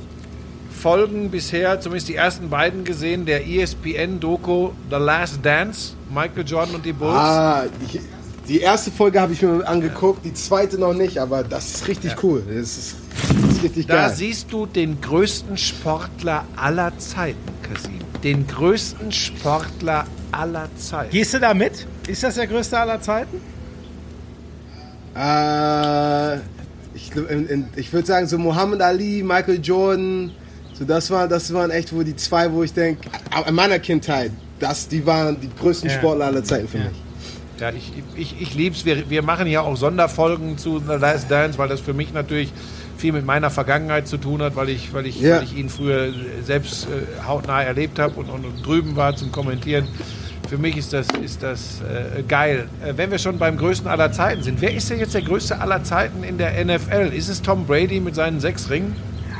Folgen bisher, zumindest die ersten beiden gesehen, der E S P N-Doku The Last Dance, Michael Jordan und die Bulls? ah, ich, die erste Folge habe ich mir angeguckt, die zweite noch nicht, aber das ist richtig cool. Das ist, das ist richtig Da geil. siehst du den größten Sportler aller Zeiten, Kasim. Den größten Sportler aller Zeiten. Gehst du da mit? Ist das der größte aller Zeiten? Äh, ich glaub, in, in, ich würde sagen, so Muhammad Ali, Michael Jordan, so das, war, das waren echt wohl die zwei, wo ich denke, in meiner Kindheit, das, die waren die größten Ja. Sportler aller Zeiten für Ja. mich. Ja, ich, ich, ich lieb's. Wir, wir machen ja auch Sonderfolgen zu The Last Dance, weil das für mich natürlich viel mit meiner Vergangenheit zu tun hat, weil ich, weil ich, Ja. weil ich ihn früher selbst äh, hautnah erlebt habe und, und, und drüben war zum Kommentieren. Für mich ist das, ist das äh, geil. Äh, wenn wir schon beim größten aller Zeiten sind, wer ist denn jetzt der größte aller Zeiten in der N F L? Ist es Tom Brady mit seinen sechs Ringen?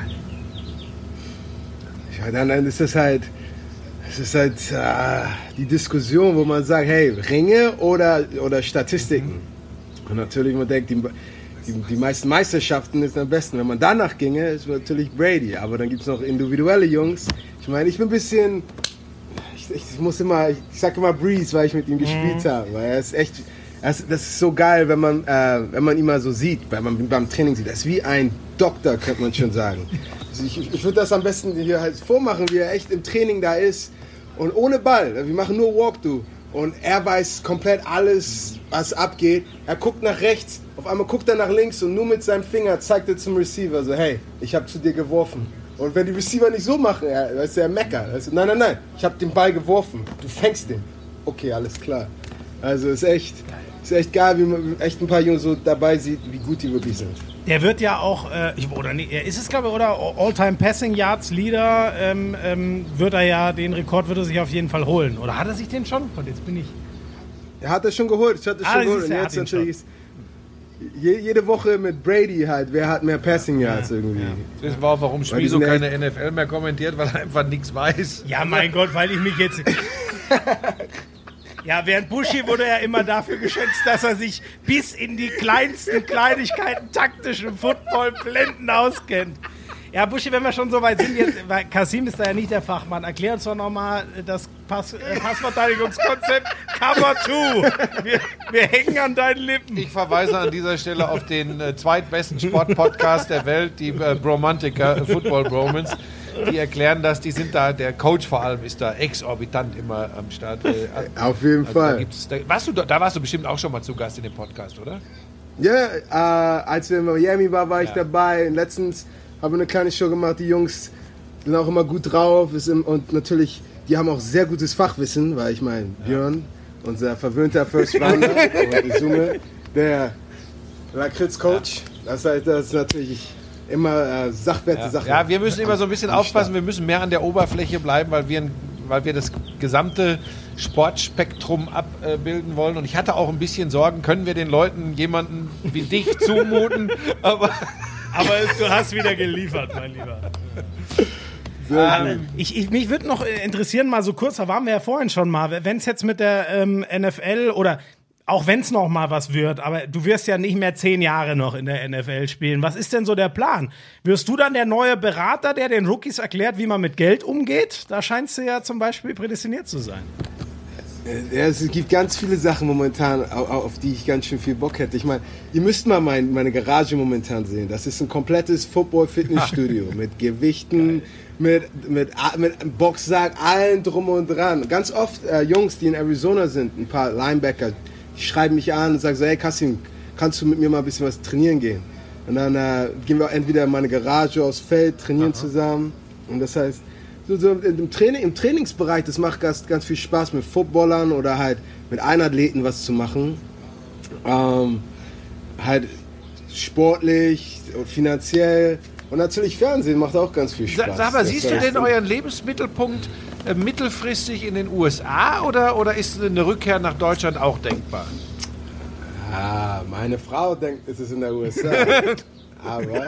Ja, dann, dann ist das halt, es ist halt äh, die Diskussion, wo man sagt, hey, Ringe oder, oder Statistiken. Und natürlich, man denkt, die, die, die meisten Meisterschaften ist am besten. Wenn man danach ginge, ist natürlich Brady. Aber dann gibt es noch individuelle Jungs. Ich meine, ich bin ein bisschen, ich, ich muss immer, ich sag immer Breeze, weil ich mit ihm gespielt habe. Weil er ist echt, er ist, das ist so geil, wenn man, äh, wenn man ihn mal so sieht, wenn man ihn beim Training sieht. Er ist wie ein Doktor, könnte man schon sagen. Also ich ich würde das am besten hier halt vormachen, wie er echt im Training da ist. Und ohne Ball. Wir machen nur Walkthrough. Und er weiß komplett alles, was abgeht. Er guckt nach rechts, auf einmal guckt er nach links und nur mit seinem Finger zeigt er zum Receiver so, hey, ich habe zu dir geworfen. Und wenn die Receiver nicht so machen, er, weißt du, er meckert. Weißt du, nein, nein, nein, ich habe den Ball geworfen. Du fängst den. Okay, alles klar. Also ist echt, ist echt geil, wie man echt ein paar Jungs so dabei sieht, wie gut die wirklich sind. Der wird ja auch, äh, ich, oder nee, er ist es glaube ich, oder All-Time Passing Yards Leader, ähm, ähm, wird er ja, den Rekord wird er sich auf jeden Fall holen. Oder hat er sich den schon? Und jetzt bin ich. Er hat das schon geholt, ich hatte Ah, schon das geholt. ist- Und er jetzt hat ihn natürlich ist je, jede Woche mit Brady halt, wer hat mehr Passing Yards irgendwie. Das wissen wir auch, warum Weil die Schmiso sind keine echt- N F L mehr kommentiert, weil er einfach nichts weiß. Ja, mein Gott, weil ich mich jetzt. Ja, während Buschi wurde ja immer dafür geschätzt, dass er sich bis in die kleinsten Kleinigkeiten taktischen Football-Blenden auskennt. Ja, Buschi, wenn wir schon so weit sind, jetzt, weil Kasim ist da ja nicht der Fachmann, erklär uns doch nochmal das Pass, äh, Passverteidigungskonzept Cover zwei. Wir, wir hängen an deinen Lippen. Ich verweise an dieser Stelle auf den äh, zweitbesten Sportpodcast der Welt, die äh, Bromantiker, äh, Football Bromans. Die erklären das, die sind da, der Coach vor allem ist da exorbitant immer am Start. Äh, Auf jeden also Fall. Da, gibt's, da, warst du, da warst du bestimmt auch schon mal zu Gast in dem Podcast, oder? Ja, äh, als wir in Miami waren, war ich Ja. dabei. Und letztens haben wir eine kleine Show gemacht. Die Jungs sind auch immer gut drauf. Ist im, und natürlich, die haben auch sehr gutes Fachwissen, weil ich meine, Björn, unser verwöhnter First Rounder, und Isume, der Lakritz-Coach. Das heißt, das ist natürlich immer äh, sachwerte Ja. Sachen. ja, wir müssen immer so ein bisschen Am aufpassen, Start. wir müssen mehr an der Oberfläche bleiben, weil wir, weil wir das gesamte Sportspektrum abbilden wollen. Und ich hatte auch ein bisschen Sorgen, können wir den Leuten jemanden wie dich zumuten? Aber Aber du hast wieder geliefert, mein Lieber. ähm, Ich, ich, mich würde noch interessieren, mal so kurz, da waren wir ja vorhin schon mal, wenn es jetzt mit der ähm, N F L oder auch wenn es noch mal was wird, aber du wirst ja nicht mehr zehn Jahre noch in der N F L spielen. Was ist denn so der Plan? Wirst du dann der neue Berater, der den Rookies erklärt, wie man mit Geld umgeht? Da scheinst du ja zum Beispiel prädestiniert zu sein. Ja, es gibt ganz viele Sachen momentan, au- au- auf die ich ganz schön viel Bock hätte. Ich meine, ihr müsst mal mein, meine Garage momentan sehen. Das ist ein komplettes Football-Fitnessstudio mit Gewichten, mit, mit, A- mit Boxsack, allen drum und dran. Ganz oft äh, Jungs, die in Arizona sind, ein paar Linebacker, die schreiben mich an und sagen so, hey Kasim, kannst du mit mir mal ein bisschen was trainieren gehen? Und dann äh, gehen wir entweder in meine Garage aufs Feld, trainieren Aha. zusammen. Und das heißt, so, so im, Training, im Trainingsbereich, das macht ganz, ganz viel Spaß mit Footballern oder halt mit Einathleten was zu machen. Ähm, halt sportlich, finanziell und natürlich Fernsehen macht auch ganz viel Spaß. Sag, sag mal, Das siehst du heißt, denn euren Lebensmittelpunkt äh, mittelfristig in den U S A oder, oder ist eine Rückkehr nach Deutschland auch denkbar? Ah, meine Frau denkt, es ist in der U S A. aber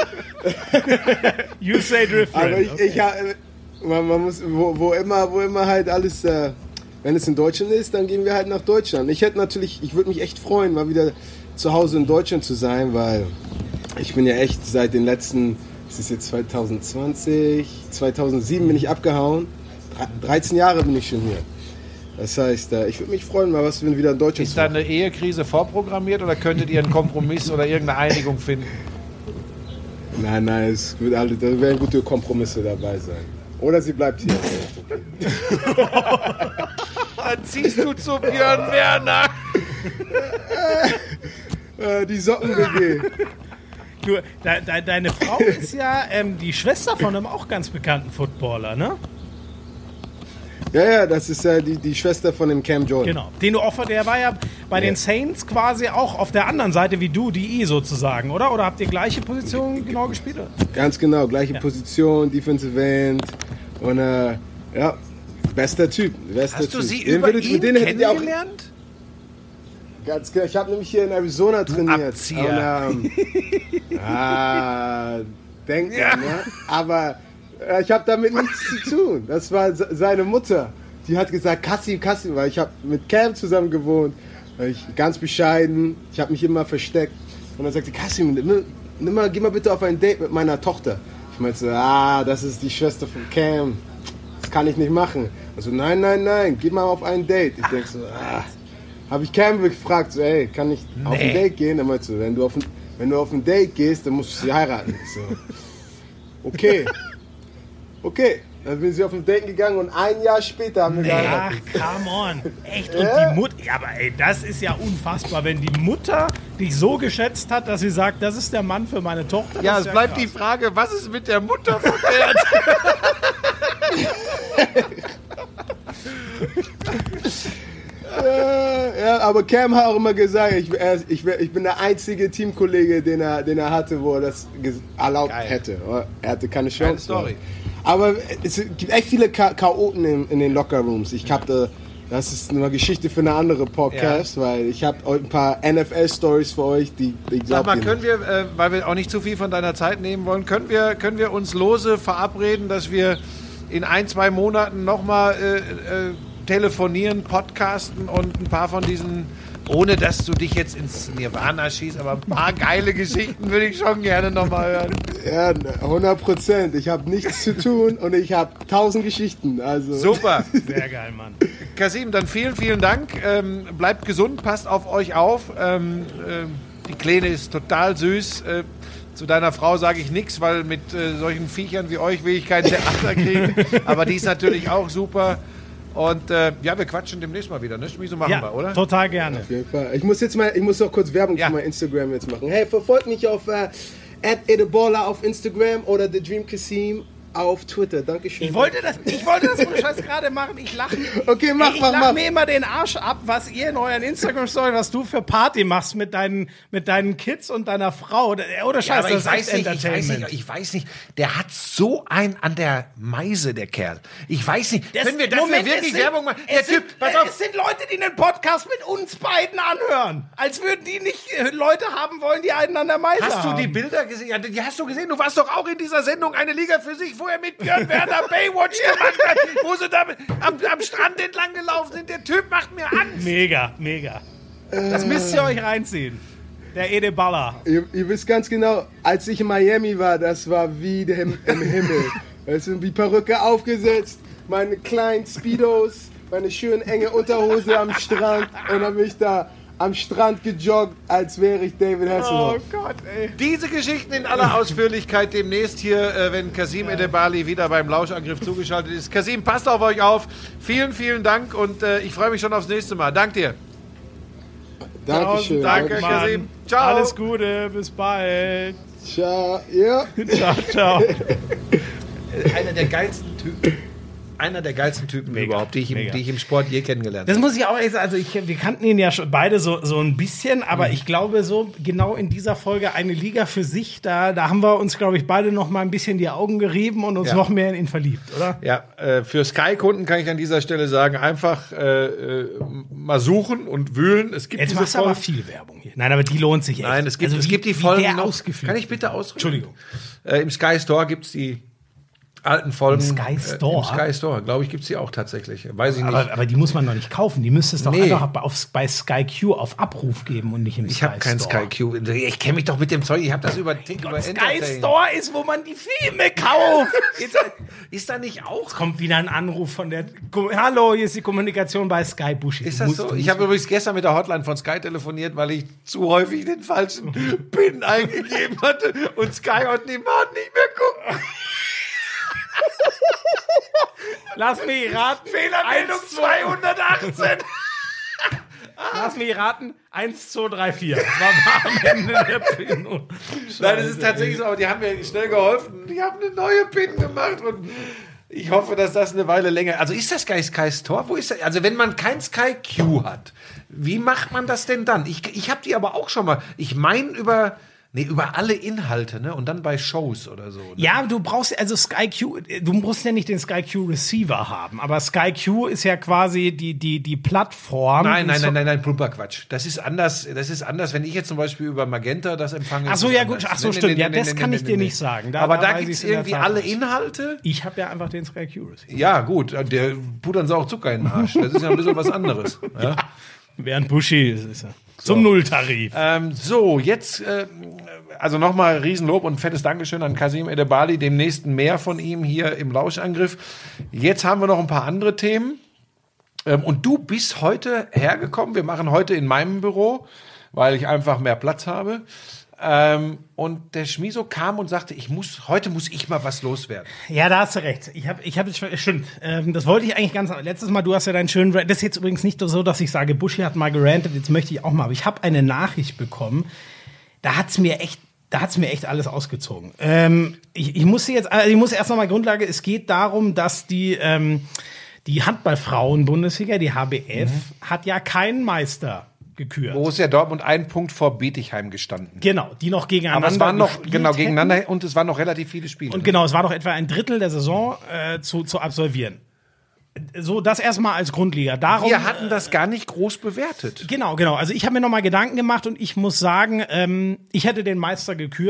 You say different. aber ich, ich, ha- man, man muss, wo, wo, immer, wo immer halt alles, äh, wenn es in Deutschland ist, dann gehen wir halt nach Deutschland. Ich hätte natürlich, ich würde mich echt freuen, mal wieder zu Hause in Deutschland zu sein, weil ich bin ja echt seit den letzten, es ist jetzt zwanzig zwanzig, zweitausendsieben bin ich abgehauen. Dre- dreizehn Jahre bin ich schon hier. Das heißt, äh, ich würde mich freuen, mal was wir wieder in Deutschland Ist zu da machen. eine Ehekrise vorprogrammiert oder könntet ihr einen Kompromiss oder irgendeine Einigung finden? Nein, nein, es wird alle, da werden gute Kompromisse dabei sein. Oder sie bleibt hier. Dann ziehst du zu Björn Werner. Äh, die Socken-W G. Du, de, de, deine Frau ist ja ähm, die Schwester von einem auch ganz bekannten Footballer, ne? Ja, ja, das ist ja die, die Schwester von dem Cam Jordan. Genau. Den du auch, der war ja bei Ja. den Saints quasi auch auf der anderen Seite wie du, die I sozusagen, oder? Oder habt ihr gleiche Position genau gespielt? Oder? Ganz genau, gleiche Ja. Position, Defensive End. Und äh, ja, bester Typ. Bester Hast du typ. sie Den über würdet- ihn mit denen hättet ihr auch- kennengelernt? Ganz genau. Ich habe nämlich hier in Arizona trainiert. Abzieher. Und, ähm, ah, denkt Ja. man, ne? Aber äh, ich habe damit nichts zu tun. Das war se- seine Mutter. Die hat gesagt, Kassim, Kassim, weil ich habe mit Cam zusammen gewohnt. Ich, ganz bescheiden. Ich habe mich immer versteckt. Und dann sagte Kassim, nimm, nimm mal, geh mal bitte auf ein Date mit meiner Tochter. Ich meinte so, ah, das ist die Schwester von Cam. Das kann ich nicht machen. Also nein, nein, nein, geh mal auf ein Date. Ich denke so, ah. Habe ich Cam gefragt, so, ey, kann ich auf ein Date gehen? Er meinte so, wenn du auf ein, wenn du auf ein Date gehst, dann musst du sie heiraten. Ich so, okay, okay. Dann bin sie auf ein Date gegangen und ein Jahr später haben wir Ach, geheiratet. come on. Echt? Und Ja? die Mutter, ja, aber ey, das ist ja unfassbar, wenn die Mutter dich so geschätzt hat, dass sie sagt, das ist der Mann für meine Tochter. Ja, das es ist bleibt krass. die Frage, was ist mit der Mutter verkehrt? Äh, ja, aber Cam hat auch immer gesagt, ich, er, ich, ich bin der einzige Teamkollege, den er, den er hatte, wo er das ges- erlaubt Geil. hätte. Er hatte keine Geile Chance. Story. Aber es gibt echt viele Cha- Chaoten in, in den Lockerrooms. Ich habe das ist eine Geschichte für eine andere Podcast, weil ich habe ein paar N F L-Stories für euch, die, die Sag glaubt mal, ihr können wir, äh, weil wir auch nicht zu viel von deiner Zeit nehmen wollen, können wir, können wir uns lose verabreden, dass wir in ein, zwei Monaten nochmal äh, äh, telefonieren, podcasten und ein paar von diesen, ohne dass du dich jetzt ins Nirvana schießt, aber ein paar geile Geschichten würde ich schon gerne nochmal hören. Ja, hundert Prozent. Ich habe nichts zu tun und ich habe tausend Geschichten. Also. Super. Sehr geil, Mann. Kasim, dann vielen, vielen Dank. Ähm, bleibt gesund, passt auf euch auf. Ähm, ähm, die Kleine ist total süß. Äh, zu deiner Frau sage ich nichts, weil mit äh, solchen Viechern wie euch will ich keinen Theater kriegen. Aber die ist natürlich auch super. Und äh, ja, wir quatschen demnächst mal wieder, ne? Wieso machen Ja, wir, oder? total gerne. Auf jeden Fall. Ich muss jetzt mal, ich muss noch kurz Werbung Ja. für mein Instagram jetzt machen. Hey, verfolgt mich auf äh, at edebola auf Instagram oder The Dream Kasim auf Twitter. Dankeschön. Ich wollte das, ich wollte das ohne Scheiß gerade machen. Ich lache Okay, mach, ich mach, lach mach. mir immer den Arsch ab, was ihr in euren Instagram-Story, was du für Party machst mit deinen, mit deinen Kids und deiner Frau. Oder Scheiß, Ja, aber das ich ist weiß, echt nicht, ich weiß Entertainment. nicht, ich weiß nicht, der hat so ein an der Meise, der Kerl. Ich weiß nicht, Das- können wir dafür Moment, wirklich es sind- Werbung machen? Der Es sind, Typ, pass äh, auf. es sind Leute, die einen Podcast mit uns beiden anhören. Als würden die nicht äh, Leute haben wollen, die einen an der Meise Hast du haben. die Bilder gesehen? Ja, die hast du gesehen? Du warst doch auch in dieser Sendung Eine Liga für sich, wo er mit Björn Werner Baywatch gemacht hat, wo sie da am, am Strand entlang gelaufen sind. Der Typ macht mir Angst. Mega, mega. Das müsst ihr euch reinziehen. Der Ede Baller. Ihr, ihr wisst ganz genau, als ich in Miami war, das war wie der im, im Himmel. Es sind die Perücke aufgesetzt, meine kleinen Speedos, meine schön enge Unterhose am Strand und dann bin ich da am Strand gejoggt, als wäre ich David Hasselhoff. Oh Gott, ey. Diese Geschichten in aller Ausführlichkeit demnächst hier, äh, wenn Kasim Edebali wieder beim Lauschangriff zugeschaltet ist. Kasim, passt auf euch auf. Vielen, vielen Dank und äh, ich freue mich schon aufs nächste Mal. Dank dir. Dankeschön. Danke, Danke. Kasim. Ciao. Alles Gute, bis bald. Ciao. Ja. Ciao, ciao. Einer der geilsten Typen. Einer der geilsten Typen Mega, überhaupt, die ich, im, mega. die ich im Sport je kennengelernt Das habe. muss ich auch echt sagen, also ich, wir kannten ihn ja schon beide so, so ein bisschen, aber ich glaube so genau in dieser Folge Eine Liga für sich, da, da haben wir uns, glaube ich, beide noch mal ein bisschen die Augen gerieben und uns Ja. noch mehr in ihn verliebt, oder? Ja, äh, für Sky-Kunden kann ich an dieser Stelle sagen, einfach äh, äh, mal suchen und wühlen. Es gibt Jetzt diese machst du aber Folgen. viel Werbung hier. Nein, aber die lohnt sich echt. Nein, es gibt, Also es wie- gibt die wie Folgen der noch. ausgeführt Kann ich bitte wird. ausreden? Entschuldigung. Äh, Im Sky Store gibt es die alten Folgen. Im Sky Store? Äh, Im Sky Store, glaube ich, gibt es die auch tatsächlich. Weiß ich nicht. Aber, aber die muss man doch nicht kaufen. Die müsste es doch Nee. einfach auf, bei Sky Q auf Abruf geben und nicht im ich Sky habe keinen Store. Sky Q. Ich kenne mich doch mit dem Zeug. Ich habe das über, über Sky Entertain. Store ist, wo man die Filme kauft. Ist da, ist da nicht auch? Kommt wieder ein Anruf von der. Ko- Hallo, hier ist die Kommunikation bei Sky Buschi. Ist Du das musst- so? du Ich musst- habe übrigens gestern mit der Hotline von Sky telefoniert, weil ich zu häufig den falschen PIN eingegeben hatte und Sky und die Mann nicht mehr gucken. Lass mich raten. Fehlermeldung Eins, zwei- zweihundertachtzehn. Lass mich raten. eins, zwei, drei, vier. War war am Ende der PIN. Nein, das ist tatsächlich so, aber die haben mir schnell geholfen. Die haben eine neue PIN gemacht und ich hoffe, dass das eine Weile länger. Also ist das Sky Sky Store? Wo ist das? Also wenn man kein Sky Q hat, wie macht man das denn dann? Ich, ich habe die aber auch schon mal. Ich meine über nee, über alle Inhalte, ne? Und dann bei Shows oder so. Ne? Ja, du brauchst also Sky Q, du musst ja nicht den Sky Q Receiver haben, aber Sky Q ist ja quasi die, die, die Plattform. Nein, nein, So- nein, nein, nein, plumper Quatsch. Das ist anders. Das ist anders, wenn ich jetzt zum Beispiel über Magenta das empfange. Ach so, ist das ja, gut. anders. Ach so, Nee, nee, stimmt. nee, Ja, nee, das nee, kann nee, ich nee, dir nee. nicht sagen. Da- Aber da da weiß gibt es ich's in der irgendwie Tat alle nicht. Inhalte. Ich habe ja einfach den Sky Q Receiver. Ja, gut. Der pudern sie auch Zucker in den Arsch. Das ist ja ein bisschen was anderes. Ja. Während Buschi ist es ja. Zum Nulltarif. Ähm, so, jetzt, äh, also nochmal Riesenlob und fettes Dankeschön an Kasim Edebali, demnächst mehr von ihm hier im Lauschangriff. Jetzt haben wir noch ein paar andere Themen. Ähm, und du bist heute hergekommen. Wir machen heute in meinem Büro, weil ich einfach mehr Platz habe. Ähm, und der Schmiso kam und sagte, ich muss, heute muss ich mal was loswerden. Ja, da hast du recht. Ich habe, ich habe, stimmt. Ähm, das wollte ich eigentlich ganz. Letztes Mal, du hast ja deinen schönen. Rant. Das ist jetzt übrigens nicht so, dass ich sage, Buschi hat mal gerantet. Jetzt möchte ich auch mal. Aber ich habe eine Nachricht bekommen. Da hat's mir echt, da hat's mir echt alles ausgezogen. Ähm, ich, ich muss jetzt, also ich muss erst noch mal Grundlage. Es geht darum, dass die ähm, die Handballfrauen-Bundesliga, die H B F, Mhm. hat ja keinen Meister gekürt. Borussia Dortmund ein Punkt vor Bietigheim gestanden. Genau, die noch gegeneinander Aber es waren noch, gespielt genau, hätten. gegeneinander und es waren noch relativ viele Spiele. Und genau, es war noch etwa ein Drittel der Saison äh, zu, zu absolvieren. So, das erstmal als Grundliga. Darum, Wir hatten das gar nicht groß bewertet. Genau, genau. Also ich habe mir noch mal Gedanken gemacht und ich muss sagen, ähm, ich hätte den Meister gekürt.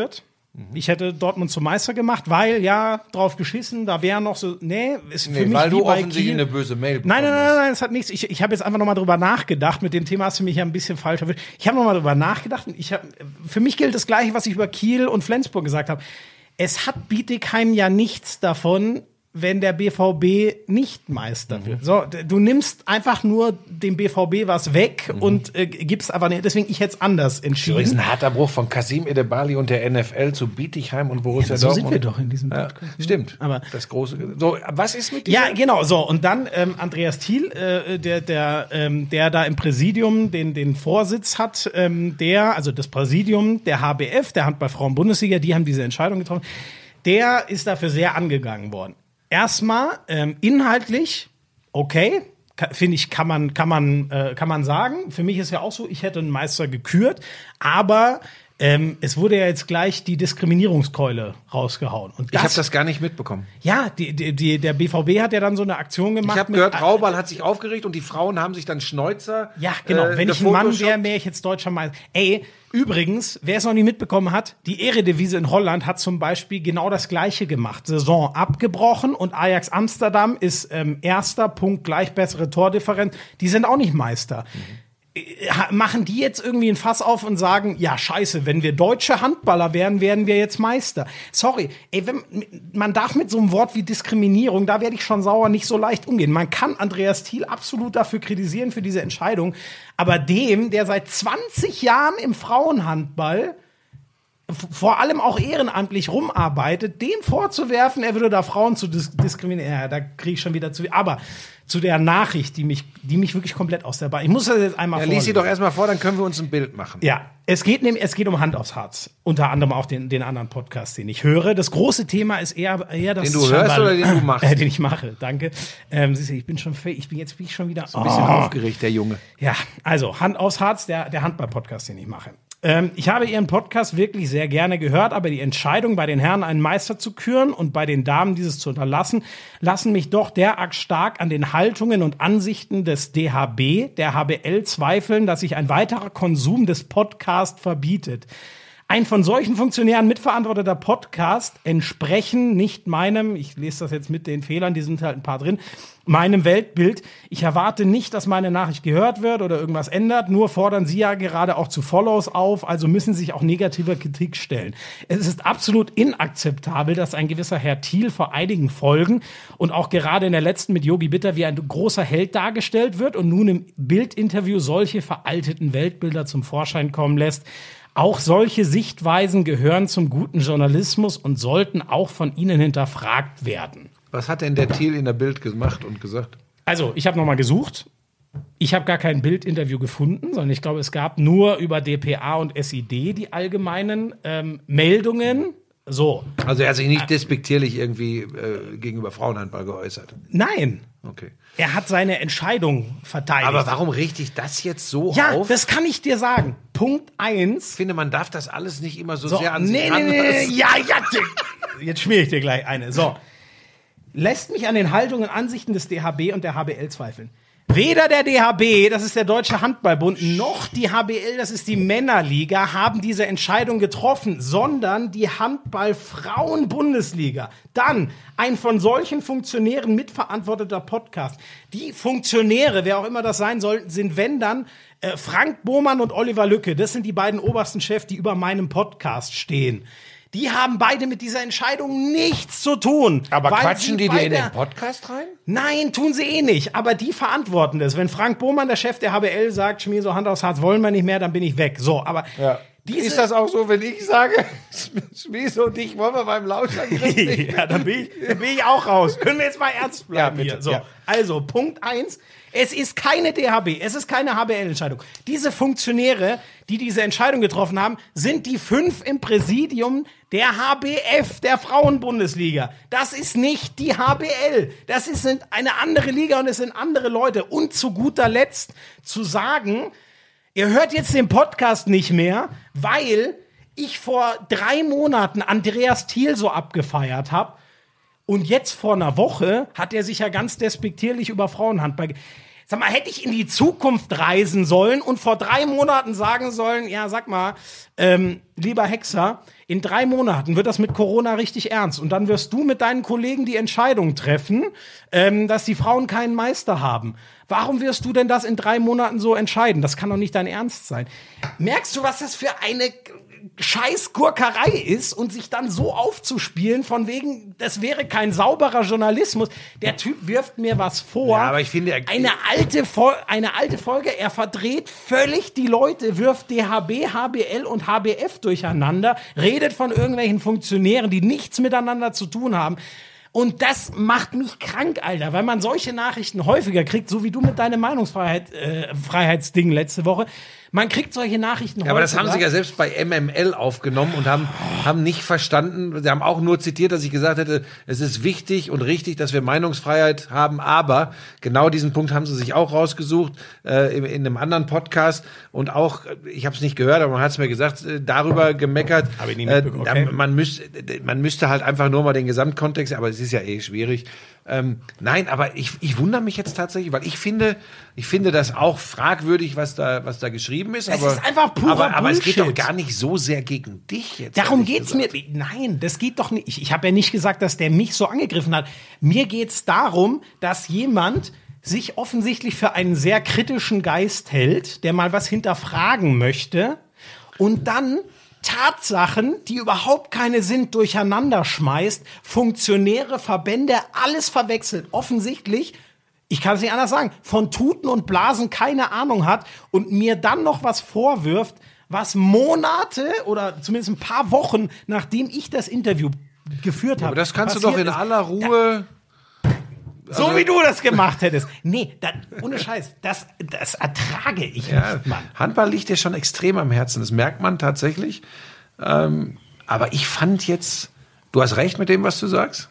Ich hätte Dortmund zum Meister gemacht, weil, ja, drauf geschissen, da wäre noch so, nee, ist für Nee, mich weil wie du bei offensichtlich Kiel. eine böse Mail bekommen Nein, nein, nein, hast. nein, das hat nichts. Ich, ich habe jetzt einfach nochmal drüber nachgedacht. Mit dem Thema hast du mich ja ein bisschen falsch erwischt. Ich habe nochmal drüber nachgedacht. Und ich hab, für mich gilt das Gleiche, was ich über Kiel und Flensburg gesagt habe. Es hat Bietigheim ja nichts davon, wenn der B V B nicht Meister wird. So, d- du nimmst einfach nur dem B V B was weg Mhm. und äh, gibst aber nicht. Deswegen, ich hätte es anders Das ist entschieden. ein harter Bruch von Kasim Edebali und der N F L zu Bietigheim und Borussia so Dortmund. sind wir doch in diesem Ja, Podcast. stimmt. Aber- das große. So, was ist mit Ja, dieser? genau, so. Und dann ähm, Andreas Thiel, äh, der, der, ähm, der da im Präsidium den, den Vorsitz hat, ähm, der, also das Präsidium der H B F, der Handball-Frauen-Bundesliga, die haben diese Entscheidung getroffen, der ist dafür sehr angegangen worden. Erstmal, ähm, inhaltlich, okay, ka- finde ich, kann man, kann man, äh, kann man sagen. Für mich ist ja auch so, ich hätte einen Meister gekürt, aber ähm, es wurde ja jetzt gleich die Diskriminierungskeule rausgehauen. Und Ich habe das gar nicht mitbekommen. ja, die, die, die, der B V B hat ja dann so eine Aktion gemacht. Ich habe mit- gehört, Raubal hat sich aufgeregt und die Frauen haben sich dann Schnäuzer. Ja, genau. äh, Wenn ich ein Mann gefotoshoppt. wäre, wäre ich jetzt deutscher Meister. Ey, übrigens, wer es noch nie mitbekommen hat, die Eredivisie in Holland hat zum Beispiel genau das Gleiche gemacht. Saison abgebrochen und Ajax Amsterdam ist ähm, erster Punkt gleich bessere Tordifferenz. Die sind auch nicht Meister. Ha- Machen die jetzt irgendwie ein Fass auf und sagen, ja, scheiße, wenn wir deutsche Handballer wären, wären wir jetzt Meister. Sorry, ey, wenn, man darf mit so einem Wort wie Diskriminierung, da werde ich schon sauer, nicht so leicht umgehen. Man kann Andreas Thiel absolut dafür kritisieren, für diese Entscheidung, aber dem, der seit zwanzig Jahren im Frauenhandball f- vor allem auch ehrenamtlich rumarbeitet, dem vorzuwerfen, er würde da Frauen zu dis diskriminieren, ja, da kriege ich schon wieder zu. Aber zu der Nachricht, die mich, die mich wirklich komplett aus der Bahn. Ich muss das jetzt einmal Ja, lies sie vorlesen. doch erstmal vor, dann können wir uns ein Bild machen. Ja, es geht nämlich, es geht um Hand aufs Herz. Unter anderem auch den, den anderen Podcast, den ich höre. Das große Thema ist eher, eher das Den du hörst oder den du machst? Äh, den ich mache, danke. Ähm, siehst du, ich bin schon, fe- ich bin jetzt bin ich schon wieder Ein bisschen Oh. aufgeregt, der Junge. Ja, also Hand aufs Herz, der, der Handball-Podcast, den ich mache. Ähm, ich habe Ihren Podcast wirklich sehr gerne gehört, aber die Entscheidung, bei den Herren einen Meister zu küren und bei den Damen dieses zu unterlassen, lassen mich doch derart stark an den Haltungen und Ansichten des D H B, der H B L zweifeln, dass sich ein weiterer Konsum des Podcasts verbietet. Ein von solchen Funktionären mitverantworteter Podcast entsprechen nicht meinem, ich lese das jetzt mit den Fehlern, die sind halt ein paar drin, meinem Weltbild. Ich erwarte nicht, dass meine Nachricht gehört wird oder irgendwas ändert, nur fordern Sie ja gerade auch zu Follows auf, also müssen sich auch negativer Kritik stellen. Es ist absolut inakzeptabel, dass ein gewisser Herr Thiel vor einigen Folgen und auch gerade in der letzten mit Yogi Bitter wie ein großer Held dargestellt wird und nun im Bildinterview solche veralteten Weltbilder zum Vorschein kommen lässt. Auch solche Sichtweisen gehören zum guten Journalismus und sollten auch von Ihnen hinterfragt werden. Was hat denn der Thiel in der Bild gemacht und gesagt? Also, ich habe nochmal gesucht. Ich habe gar kein Bildinterview gefunden, sondern ich glaube, es gab nur über D P A und S I D die allgemeinen ähm, Meldungen. So, Also er hat sich nicht despektierlich irgendwie äh, gegenüber Frauenhandball geäußert. nein, Okay. er hat seine Entscheidung verteidigt. Aber warum richte ich das jetzt so Ja, auf? das kann ich dir sagen. Punkt eins. Ich finde, man darf das alles nicht immer so, So, sehr an nee, sich nee, ranlassen. nee, nee, ja, ja, Dick. Jetzt schmier ich dir gleich eine. So. Lässt mich an den Haltungen und Ansichten des D H B und der H B L zweifeln. Weder der D H B, das ist der Deutsche Handballbund, noch die H B L, das ist die Männerliga, haben diese Entscheidung getroffen, sondern die Handball-Frauen-Bundesliga. Dann ein von solchen Funktionären mitverantworteter Podcast. Die Funktionäre, wer auch immer das sein sollten, sind, wenn dann, äh, Frank Bohmann und Oliver Lücke. Das sind die beiden obersten Chefs, die über meinem Podcast stehen. Die haben beide mit dieser Entscheidung nichts zu tun. Aber weil quatschen sie die dir in beide- den Podcast rein? Nein, tun sie eh nicht. Aber die verantworten das. Wenn Frank Bohmann, der Chef der H B L, sagt, Schmier, so Hand aufs Herz, wollen wir nicht mehr, dann bin ich weg. So, aber diese... Ist das auch so, wenn ich sage, Schmieso und dich wollen wir beim Lauschangriff nicht? ja, dann bin, ich, dann bin ich auch raus. Können wir jetzt mal ernst bleiben Ja, bitte, hier. So, ja. also, Punkt eins. Es ist keine D H B, es ist keine H B L-Entscheidung. Diese Funktionäre, die diese Entscheidung getroffen haben, sind die fünf im Präsidium der H B F, der Frauenbundesliga. Das ist nicht die H B L. Das ist eine andere Liga und es sind andere Leute. Und zu guter Letzt zu sagen, ihr hört jetzt den Podcast nicht mehr, weil ich vor drei Monaten Andreas Thiel so abgefeiert habe. Und jetzt vor einer Woche hat er sich ja ganz despektierlich über Frauenhandball. ge- Sag mal, hätte ich in die Zukunft reisen sollen und vor drei Monaten sagen sollen, ja, sag mal, ähm, lieber Hexer, in drei Monaten wird das mit Corona richtig ernst und dann wirst du mit deinen Kollegen die Entscheidung treffen, ähm, dass die Frauen keinen Meister haben. Warum wirst du denn das in drei Monaten so entscheiden? Das kann doch nicht dein Ernst sein. Merkst du, was das für eine Scheißgurkerei ist und sich dann so aufzuspielen von wegen, das wäre kein sauberer Journalismus. Der Typ wirft mir was vor. Ja, aber ich finde, er eine alte, Fol- eine alte Folge, er verdreht völlig die Leute, wirft D H B, H B L und H B F durcheinander, redet von irgendwelchen Funktionären, die nichts miteinander zu tun haben. Und das macht mich krank, Alter, weil man solche Nachrichten häufiger kriegt, so wie du mit deinem Meinungsfreiheit, äh, Freiheitsding letzte Woche. Man kriegt solche Nachrichten häufiger. Ja, aber das haben sie ja selbst bei M M L aufgenommen und haben, haben nicht verstanden. Sie haben auch nur zitiert, dass ich gesagt hätte, es ist wichtig und richtig, dass wir Meinungsfreiheit haben. Aber genau diesen Punkt haben sie sich auch rausgesucht äh, in, in einem anderen Podcast. Und auch, ich habe es nicht gehört, aber man hat es mir gesagt, äh, darüber gemeckert. Habe ich nicht äh, mitbekommen. Okay. man, müsste, man müsste halt einfach nur mal den Gesamtkontext, aber es ist ja eh schwierig. Ähm, nein, aber ich, ich wundere mich jetzt tatsächlich, weil ich finde, ich finde das auch fragwürdig, was da, was da geschrieben ist. Das aber, ist einfach purer aber, aber es geht Bullshit. doch gar nicht so sehr gegen dich jetzt. Darum ehrlich geht's mir. gesagt. Nein, das geht doch nicht. Ich, ich habe ja nicht gesagt, dass der mich so angegriffen hat. Mir geht's darum, dass jemand sich offensichtlich für einen sehr kritischen Geist hält, der mal was hinterfragen möchte und dann Tatsachen, die überhaupt keine sind, durcheinander schmeißt, Funktionäre, Verbände, alles verwechselt. Offensichtlich, ich kann es nicht anders sagen, von Tuten und Blasen keine Ahnung hat und mir dann noch was vorwirft, was Monate oder zumindest ein paar Wochen, nachdem ich das Interview geführt habe. Aber das kannst du doch in ist. aller Ruhe. So also, wie du das gemacht hättest. Nee, das, ohne Scheiß, das, das ertrage ich ja, nicht, Mann. Handball liegt dir schon extrem am Herzen, das merkt man tatsächlich. Ähm, aber ich fand jetzt, du hast recht mit dem, was du sagst.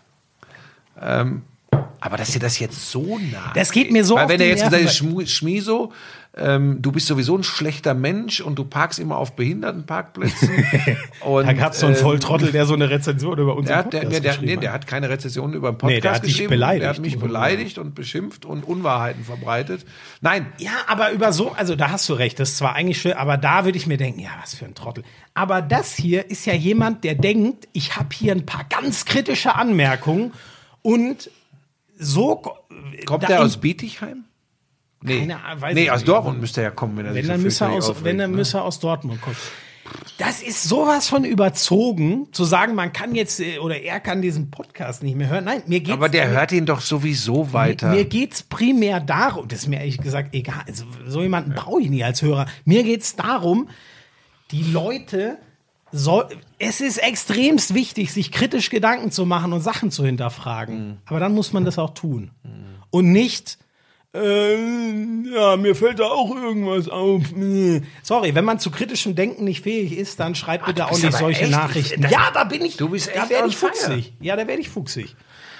Ähm, aber dass dir das jetzt so nah Das geht mir so Weil auf wenn die er jetzt Nerven, gesagt Schmu- Schmiso, ähm, du bist sowieso ein schlechter Mensch und du parkst immer auf Behindertenparkplätzen. Und, Da gab's so einen ähm, Volltrottel, der so eine Rezension über unseren Der hat, der, Podcast der, der, geschrieben nee, hat. der hat keine Rezension über den Podcast Nee, der hat dich geschrieben. beleidigt. Der hat mich beleidigt und beschimpft und Unwahrheiten verbreitet. Nein, Ja, aber über so, also da hast du recht, das ist zwar eigentlich schön, aber da würde ich mir denken, ja, was für ein Trottel. Aber das hier ist ja jemand, der denkt, ich habe hier ein paar ganz kritische Anmerkungen und so kommt da der in- aus Bietigheim? Nee, Keine Ahnung, weiß nee ich aus nicht. Dortmund müsste er ja kommen, wenn er Wenn sich dann so müsste er fürchterlich aus, aufregt, wenn dann ne? müsste er aus Dortmund kommen. Das ist sowas von überzogen, zu sagen, man kann jetzt äh, oder er kann diesen Podcast nicht mehr hören. Nein, mir geht's Aber der hört ihn doch sowieso weiter. Mir geht's primär darum, das ist mir ehrlich gesagt egal, also so jemanden brauche ich nie als Hörer. Mir geht's darum, die Leute soll, es ist extremst wichtig, sich kritisch Gedanken zu machen und Sachen zu hinterfragen. Mhm. Aber dann muss man das auch tun. Mhm. Und nicht, äh, ja, mir fällt da auch irgendwas auf. Sorry, wenn man zu kritischem Denken nicht fähig ist, dann schreibt bitte auch bist nicht aber solche echt- Nachrichten. das- Ja, da bin ich, Du bist da echt werde on ich fire. fuchsig. Ja, da werde ich fuchsig.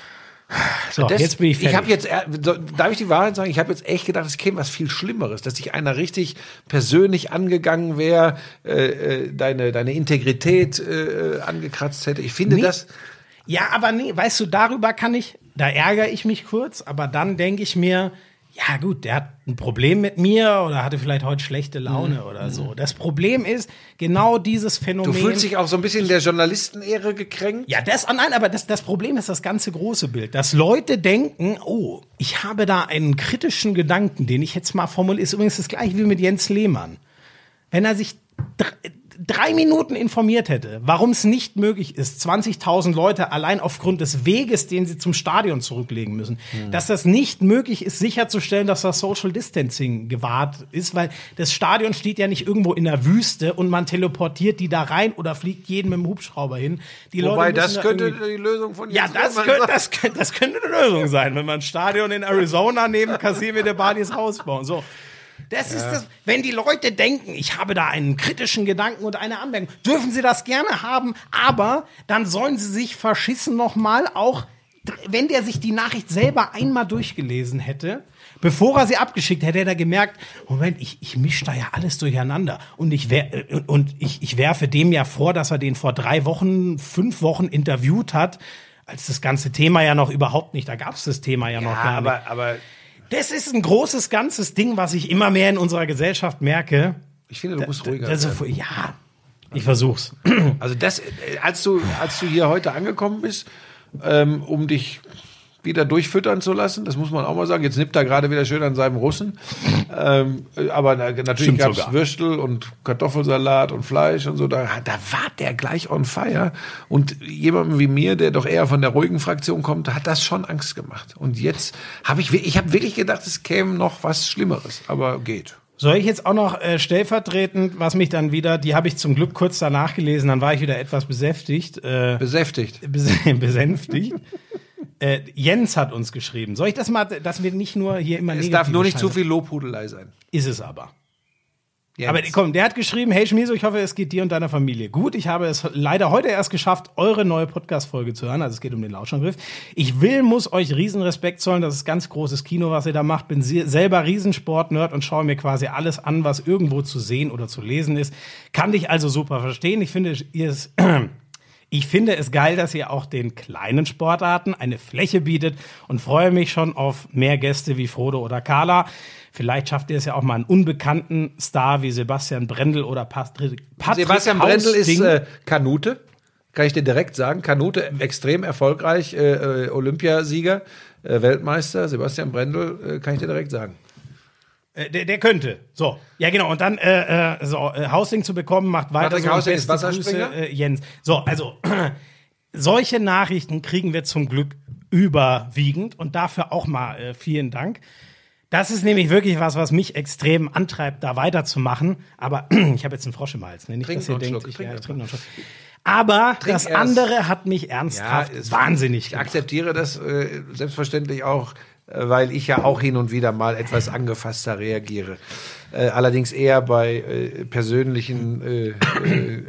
So, Das, jetzt bin ich fertig. habe jetzt, äh, so, darf ich die Wahrheit sagen? Ich habe jetzt echt gedacht, es käme was viel Schlimmeres, dass dich einer richtig persönlich angegangen wäre, äh, äh, deine, deine Integrität äh, angekratzt hätte. Ich finde Nee. das, Ja, aber nee, weißt du, darüber kann ich, da ärgere ich mich kurz, aber dann denke ich mir, ja gut, der hat ein Problem mit mir oder hatte vielleicht heute schlechte Laune Mhm. oder so. Das Problem ist genau dieses Phänomen. du fühlst dich auch so ein bisschen der Journalistenehre gekränkt. Ja, das, ah, nein, aber das, das Problem ist das ganze große Bild. Dass Leute denken, oh, ich habe da einen kritischen Gedanken, den ich jetzt mal formuliere. Ist übrigens das gleiche wie mit Jens Lehmann. Wenn er sich dr- drei Minuten informiert hätte, warum es nicht möglich ist, zwanzigtausend Leute allein aufgrund des Weges, den sie zum Stadion zurücklegen müssen, Hm. dass das nicht möglich ist, sicherzustellen, dass das Social Distancing gewahrt ist, weil das Stadion steht ja nicht irgendwo in der Wüste und man teleportiert die da rein oder fliegt jeden mit dem Hubschrauber hin. Die Wobei, Leute müssen das da könnte irgendwie- die Lösung von ja, Jens das Lehmann könnte, sein. das, könnte, das könnte eine Lösung sein, wenn man ein Stadion in Arizona neben Casimir de Badis Haus bauen. So. Das ist das, wenn die Leute denken, ich habe da einen kritischen Gedanken und eine Anmerkung, dürfen sie das gerne haben, aber dann sollen sie sich verschissen nochmal auch, wenn der sich die Nachricht selber einmal durchgelesen hätte, bevor er sie abgeschickt hätte, hätte er gemerkt, Moment, ich, ich mische da ja alles durcheinander und ich, wer, und ich, ich werfe dem ja vor, dass er den vor drei Wochen, fünf Wochen interviewt hat, als das ganze Thema ja noch überhaupt nicht, da gab es das Thema ja, noch Ja, gar nicht. aber, aber Das ist ein großes, ganzes Ding, was ich immer mehr in unserer Gesellschaft merke. Ich finde, du musst ruhiger Das ist- werden. Ja, ich versuch's. Also das, äh, als du, als du hier heute angekommen bist, ähm, um dich wieder durchfüttern zu lassen, das muss man auch mal sagen. Jetzt nippt er gerade wieder schön an seinem Russen. Ähm, äh, aber na, natürlich Stimmt gab's sogar. Würstel und Kartoffelsalat und Fleisch und so. Da, da war der gleich on fire. Und jemandem wie mir, der doch eher von der ruhigen Fraktion kommt, hat das schon Angst gemacht. Und jetzt habe ich, ich habe wirklich gedacht, es käme noch was Schlimmeres. Aber geht. Soll ich jetzt auch noch äh, stellvertretend, was mich dann wieder, die habe ich zum Glück kurz danach gelesen, dann war ich wieder etwas besäftigt. Äh, Besäftigt. bes- besänftigt. äh, Jens hat uns geschrieben. Soll ich das mal, dass wir nicht nur hier immer Es negative darf nur nicht zu Scheiße- viel Lobhudelei sein. Ist es aber. Jens. Aber komm, der hat geschrieben, hey Schmieso, ich hoffe, es geht dir und deiner Familie gut. Ich habe es leider heute erst geschafft, eure neue Podcast-Folge zu hören. Also es geht um den Lauschangriff. Ich will, muss euch riesen Respekt zollen. Das ist ganz großes Kino, was ihr da macht. Bin se- selber Riesensport-Nerd und schaue mir quasi alles an, was irgendwo zu sehen oder zu lesen ist. Kann dich also super verstehen. Ich finde, ihr es... Ich finde es geil, dass ihr auch den kleinen Sportarten eine Fläche bietet und freue mich schon auf mehr Gäste wie Frodo oder Carla. Vielleicht schafft ihr es ja auch mal einen unbekannten Star wie Sebastian Brendel oder Patrick, Patrick Sebastian Brendel ist Hausding. äh, Kanute, kann ich dir direkt sagen. Kanute, extrem erfolgreich, äh, äh, Olympiasieger, äh, Weltmeister. Sebastian Brendel, äh, kann ich dir direkt sagen. Äh, der, der könnte. So. Ja, genau. Und dann äh, äh, so, äh, Hausding zu bekommen, macht weiter Patrick so. Hausding Beste ist Wasserspringer? Grüße, äh, Jens. So, also solche Nachrichten kriegen wir zum Glück überwiegend und dafür auch mal äh, vielen Dank. Das ist nämlich wirklich was, was mich extrem antreibt, da weiterzumachen. Aber ich habe jetzt einen Frosch im Hals. Ne? Nicht, Trink dass ihr noch einen denkt, Schluck, ich, trink ja, ich einfach. trinke noch einen Schluck. Aber Trink das erst. andere hat mich ernsthaft es- wahnsinnig Ich gemacht. akzeptiere das äh, selbstverständlich auch, äh, weil ich ja auch hin und wieder mal etwas angefasster reagiere. Äh, allerdings eher bei äh, persönlichen äh, äh, äh,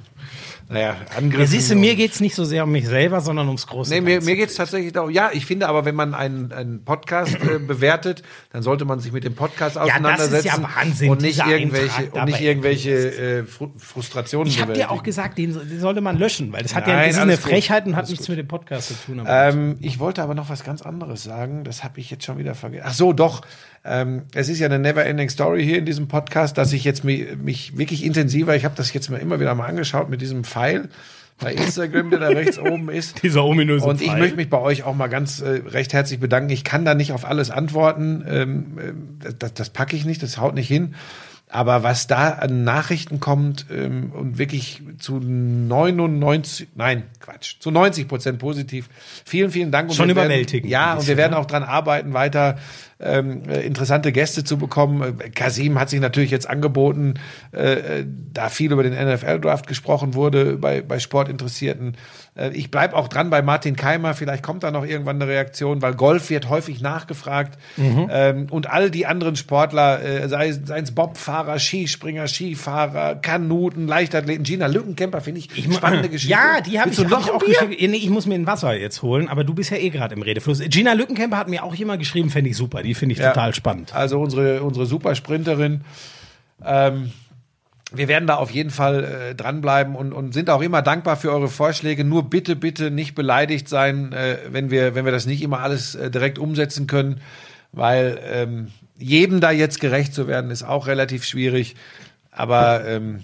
naja, Angriffen. Ja, siehst du, mir und- geht's nicht so sehr um mich selber, sondern ums große Nee, mir, Ganze. mir geht es tatsächlich darum. Ja, ich finde aber, wenn man einen, einen Podcast äh, bewertet, dann sollte man sich mit dem Podcast das ist auseinandersetzen ja Wahnsinn, und nicht dieser irgendwelche Eintrag und nicht dabei. irgendwelche äh, Fru Frustrationen Ich habe dir auch bewältigen. gesagt, den, den sollte man löschen, weil das hat ja Nein, das ist alles eine gut, Frechheit und hat alles nichts gut. mit dem Podcast zu tun. Aber gut. Ähm, ich wollte aber noch was ganz anderes sagen. Das habe ich jetzt schon wieder vergessen. Ach so, doch. Ähm, es ist ja eine Never-Ending Story hier in diesem Podcast, dass ich jetzt mich, mich wirklich intensiver, ich habe das jetzt mal immer wieder mal angeschaut mit diesem Pfeil bei Instagram, der da rechts oben ist. Dieser ominöse Und ich Pfeil. möchte mich bei euch auch mal ganz äh, recht herzlich bedanken. Ich kann da nicht auf alles antworten. Ähm, ähm, das das packe ich nicht, das haut nicht hin. Aber was da an Nachrichten kommt ähm, und wirklich zu neunundneunzig, nein, Quatsch, zu neunzig Prozent positiv. Vielen, vielen Dank. Und Schon wir werden- überwältigend, Ja, ein und wir bisschen, werden ne? auch dran arbeiten, weiter ähm, äh, interessante Gäste zu bekommen. Äh, Kasim hat sich natürlich jetzt angeboten, äh, äh, da viel über den N F L-Draft gesprochen wurde bei, bei Sportinteressierten. Äh, ich bleib auch dran bei Martin Keimer, vielleicht kommt da noch irgendwann eine Reaktion, weil Golf wird häufig nachgefragt. Mhm. Ähm, und all die anderen Sportler, äh, sei sei es Bobfahrer, Skispringer, Skifahrer, Kanuten, Leichtathleten, Gina Lückenkämper, finde ich, Ich mu- spannende Geschichte. Ja, die habe ich, Willst du hab noch ich auch ein Bier? geschickt. Nee, ich muss mir ein Wasser jetzt holen, aber du bist ja eh gerade im Redefluss. Gina Lückenkämper hat mir auch jemand geschrieben, fände ich super. Die finde ich Ja. total spannend. Also unsere, unsere Supersprinterin. Ähm, wir werden da auf jeden Fall äh, dranbleiben und, und sind auch immer dankbar für eure Vorschläge. Nur bitte, bitte nicht beleidigt sein, äh, wenn wir, wenn wir das nicht immer alles äh, direkt umsetzen können, weil ähm, jedem da jetzt gerecht zu werden, ist auch relativ schwierig. Aber ähm,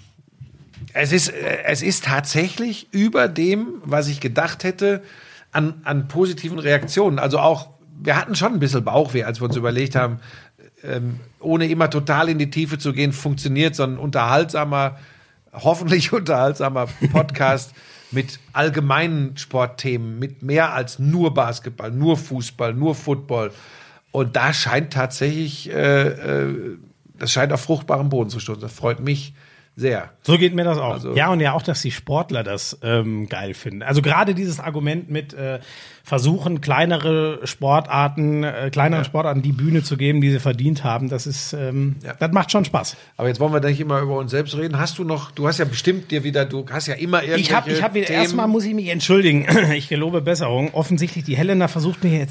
es ist, äh, es ist tatsächlich über dem, was ich gedacht hätte, an, an positiven Reaktionen. Also auch, wir hatten schon ein bisschen Bauchweh, als wir uns überlegt haben, ähm, ohne immer total in die Tiefe zu gehen, funktioniert so ein unterhaltsamer, hoffentlich unterhaltsamer Podcast mit allgemeinen Sportthemen, mit mehr als nur Basketball, nur Fußball, nur Football. Und da scheint tatsächlich, äh, äh, das scheint auf fruchtbarem Boden zu stoßen. Das freut mich sehr. So geht mir das auch. Also- ja, und ja auch, dass die Sportler das ähm, geil finden. Also gerade dieses Argument mit äh, versuchen, kleinere Sportarten, äh, kleineren Ja. Sportarten die Bühne zu geben, die sie verdient haben, das ist, ähm, Ja. das macht schon Spaß. Aber jetzt wollen wir nicht immer über uns selbst reden. Hast du noch, du hast ja bestimmt dir wieder, du hast ja immer irgendwelche Ich habe, ich habe Themen. erstmal muss ich mich entschuldigen. Ich gelobe Besserung. Offensichtlich die Helena versucht mir jetzt zu.